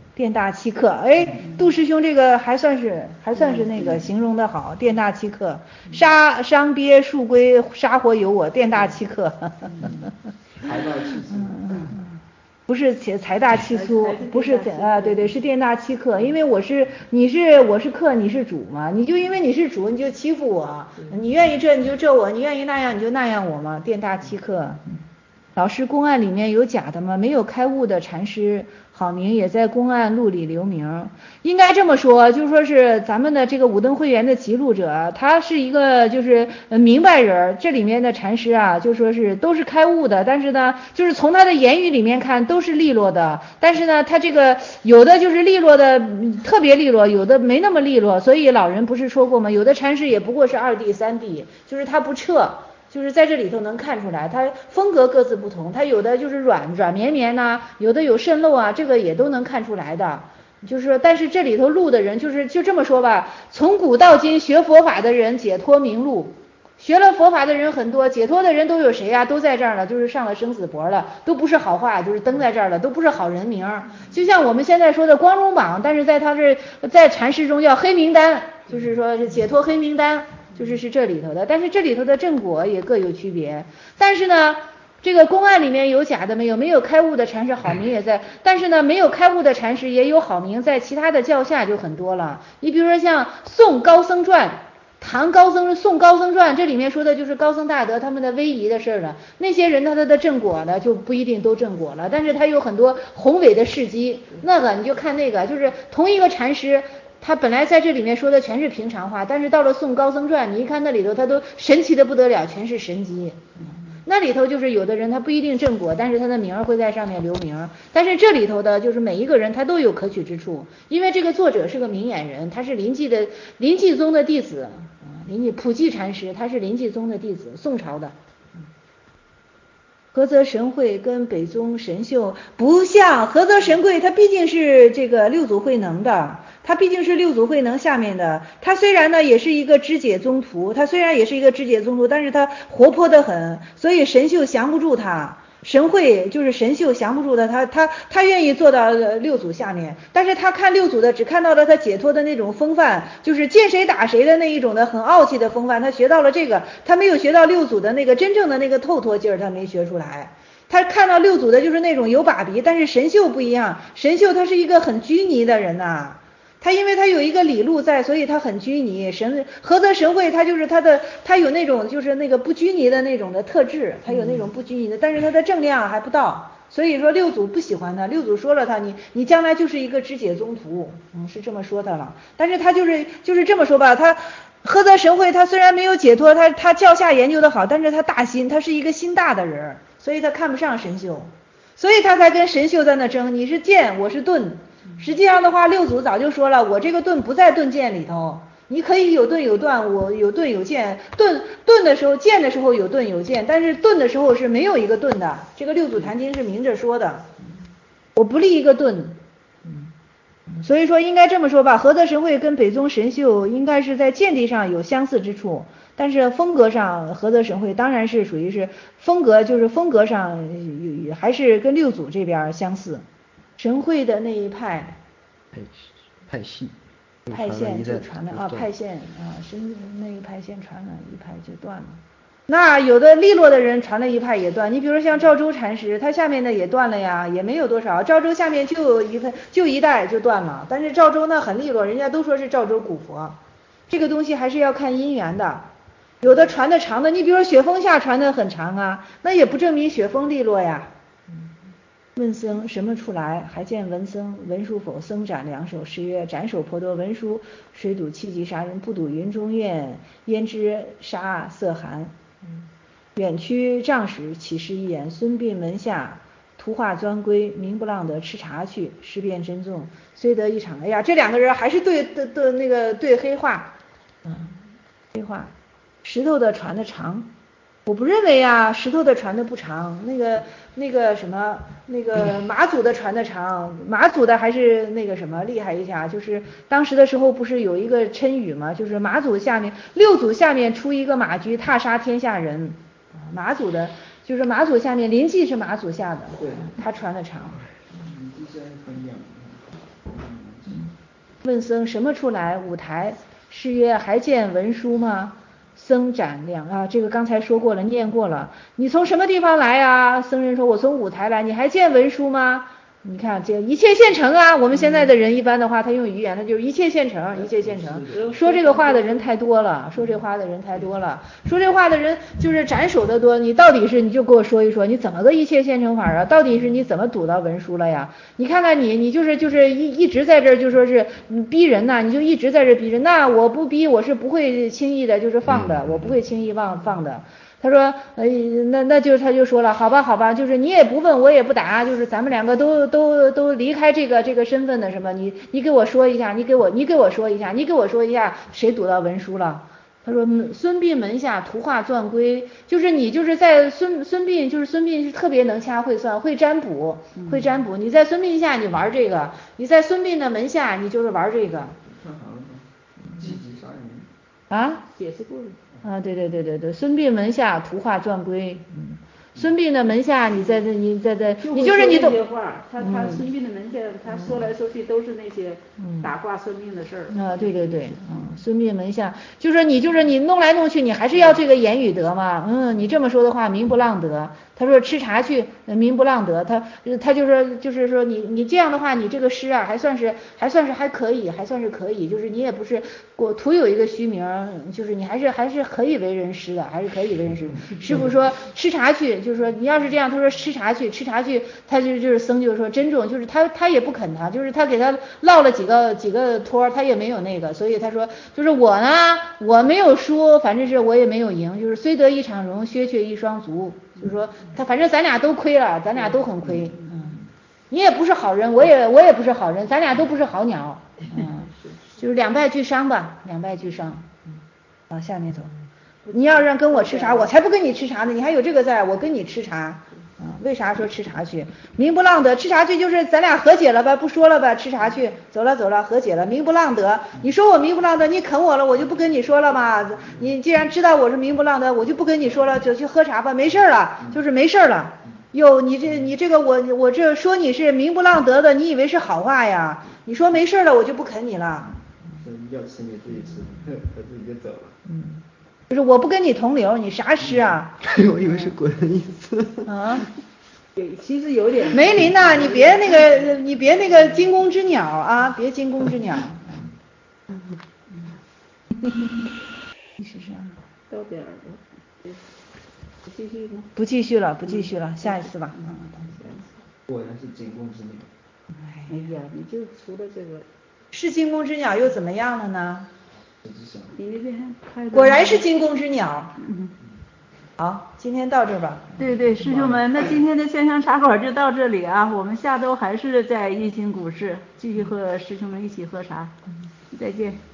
杜师兄这个还算是那个形容的好。店大欺客，伤鳖树龟，杀活有我，店大欺客。 财大气粗。 不是财大气粗，不是对，是店大欺客。因为我是客，你是主嘛，你就因为你是主，你就欺负我，你愿意这你就这我，你愿意那样你就那样我嘛，店大欺客。老师，公案里面有假的吗？没有开悟的禅师好名也在公案录里留名。应该这么说，就是说是咱们的这个武登会员的记录者，他是一个就是明白人，这里面的禅师啊，就说是都是开悟的，但是呢，就是从他的言语里面看都是利落的，但是呢，他这个有的就是利落的特别利落，有的没那么利落，所以老人不是说过吗？有的禅师也不过是2地3地，就是他不彻。就是在这里头能看出来，它风格各自不同，它有的就是软绵绵呐，有的有渗漏啊，这个也都能看出来的。就是说，但是这里头录的人就这么说吧，从古到今学佛法的人解脱名录，学了佛法的人很多，解脱的人都有谁呀？都在这儿了，就是上了生死簿了，都不是好话，就是登在这儿了，都不是好人名。就像我们现在说的光荣榜，但是在他这在禅师中叫黑名单，就是说是解脱黑名单。是这里头的，但是这里头的正果也各有区别。但是呢，这个公案里面有假的没有？没有开悟的禅师好名也在，但是呢，没有开悟的禅师也有好名，在其他的教下就很多了。你比如说像宋高僧传、宋高僧传，这里面说的就是高僧大德他们的威仪的事了。那些人他的正果呢，就不一定都正果了，但是他有很多宏伟的事迹。那个你就看那个，就是同一个禅师。他本来在这里面说的全是平常话，但是到了宋高僧传，你一看那里头他都神奇的不得了，全是神迹。那里头就是有的人他不一定正果，但是他的名儿会在上面留名。但是这里头的就是每一个人他都有可取之处，因为这个作者是个明眼人，他是临济宗的弟子，普济禅师他是临济宗的弟子，宋朝的。菏泽神会跟北宗神秀不像，菏泽神会他毕竟是这个六祖慧能的，他毕竟是六祖慧能下面的，他虽然呢也是一个知解宗徒，但是他活泼得很，所以神秀降不住他。神会就是神秀降不住的，他愿意做到六祖下面，但是他看六祖的只看到了他解脱的那种风范，就是见谁打谁的那一种的很傲气的风范，他学到了这个，他没有学到六祖的那个真正的那个透脱劲儿，他没学出来。他看到六祖的就是那种有把鼻，但是神秀不一样，神秀他是一个很拘泥的人呐。他因为他有一个理路在，所以他很拘泥。菏泽神会他就是他有那种就是那个不拘泥的那种的特质，他有那种不拘泥的，但是他的正量还不到，所以说六祖不喜欢他。六祖说了他，你将来就是一个知解宗徒，是这么说他了。但是他就是这么说吧，他菏泽神会他虽然没有解脱，他教下研究的好，但是他大心，他是一个心大的人，所以他看不上神秀，所以他才跟神秀在那争，你是剑，我是盾。实际上的话，六祖早就说了，我这个盾不在盾剑里头，你可以有盾有断，我有盾有剑，盾的时候剑的时候有盾有剑，但是盾的时候是没有一个盾的，这个六祖坛经是明着说的，我不立一个盾。所以说应该这么说吧，菏泽神会跟北宗神秀应该是在见地上有相似之处，但是风格上菏泽神会当然是属于是风格上还是跟六祖这边相似。神会的那一派线就传了派线神那一派线传了一派就断了。那有的利落的人传了一派也断，你比如说像赵州禅师，他下面的也断了呀，也没有多少。赵州下面就一代就断了，但是赵州呢很利落，人家都说是赵州古佛，这个东西还是要看因缘的。有的传的长的，你比如说雪峰下传的很长啊，那也不证明雪峰利落呀。 问僧什么出来？还见文僧，文殊否？僧斩两手，诗曰：斩首颇多，文殊谁睹七级杀人，不睹云中雁，焉知杀色寒？远驱仗使起示一言，孙膑门下图画钻龟，名不浪得吃茶去，识辨真纵，虽得一场。哎呀，这两个人还是对那个对黑话，黑话，石头的船的长。我不认为啊，石头的船的不长，那个什么，那个马祖的船的长，马祖的还是那个什么厉害一下，就是当时的时候不是有一个谶语吗？就是马祖下面六祖下面出一个马驹，踏杀天下人，马祖的，就是马祖下面临济是马祖下的，他船的长。问僧什么出来？五台。是曰：还见文殊吗？僧斩两啊，这个刚才说过了，念过了。你从什么地方来啊？僧人说：我从五台来。你还见文殊吗？你看这一切现成啊！我们现在的人一般的话，他用语言，他就是一切现成，一切现成。说这个话的人太多了，说这话的人太多了，说这话的人就是斩首的多。你到底是你就给我说一说，你怎么个一切现成法啊？到底是你怎么读到文书了呀？你看看你就是一直在这儿就说是逼人呐，你就一直在这逼人。那我不逼，我是不会轻易的就是放的，我不会轻易放的。他说，那就他就说了，好吧，就是你也不问，我也不答，就是咱们两个都离开这个身份的什么，你给我说一下，你给我说一下，谁读到文书了？他说孙膑门下图画钻龟，就是你就是在孙膑是特别能掐会算，会占卜，你在孙膑下你玩这个，你在孙膑的门下你就是玩这个。啊？ 解释过了。 啊，对，孙膑门下图画钻龟，孙膑的门下，你在你就是你都， 他孙膑的门下，他说来说去都是那些打卦算命的事儿。 啊，对，孙膑门下，就是你弄来弄去，你还是要这个言语得嘛，你这么说的话，名不浪得。他说吃茶去，名不浪得。他就是说你这样的话，你这个诗啊，还算是还可以，就是你也不是我徒有一个虚名，就是你还是可以为人师的，还是可以为人师。师傅说吃茶去，就是说你要是这样，他说吃茶去，他就是僧就是说珍重，就是他也不肯他，就是他给他落了几个托，他也没有那个，所以他说就是我呢，我没有输，反正是我也没有赢，就是虽得一场荣，削却一双足。就是说他反正咱俩都亏了，咱俩都很亏，你也不是好人，我也不是好人，咱俩都不是好鸟，就是两败俱伤吧，往下面走。你要让跟我吃茶，我才不跟你吃茶呢，你还有这个在，我跟你吃茶，为啥说吃茶去？名不浪得，吃茶去就是咱俩和解了吧，不说了吧，吃茶去，走了，和解了，名不浪得。你说我名不浪得，你啃我了，我就不跟你说了嘛。你既然知道我是名不浪得，我就不跟你说了，就去喝茶吧，没事了，就是没事了。哟，你这个我这说你是名不浪得的，你以为是好话呀？你说没事了，我就不啃你了。 要吃你自己吃，他自己就走了。 就是我不跟你同流，你啥诗啊？ 我以为是滚的意思。 啊？ 其实有点。 梅林呐，你别那个惊弓之鸟啊，别惊弓之鸟。你是啥？ 到点儿了。继续吗？ 不继续了，下一次吧。 果然是惊弓之鸟。 哎呀，你就除了这个。 是惊弓之鸟又怎么样了呢？ 你那边拍的。 果然是惊弓之鸟。好，今天到这吧。 对，师兄们，那今天的线上茶馆就到这里啊，我们下周还是在印星股市继续和师兄们一起喝茶。再见。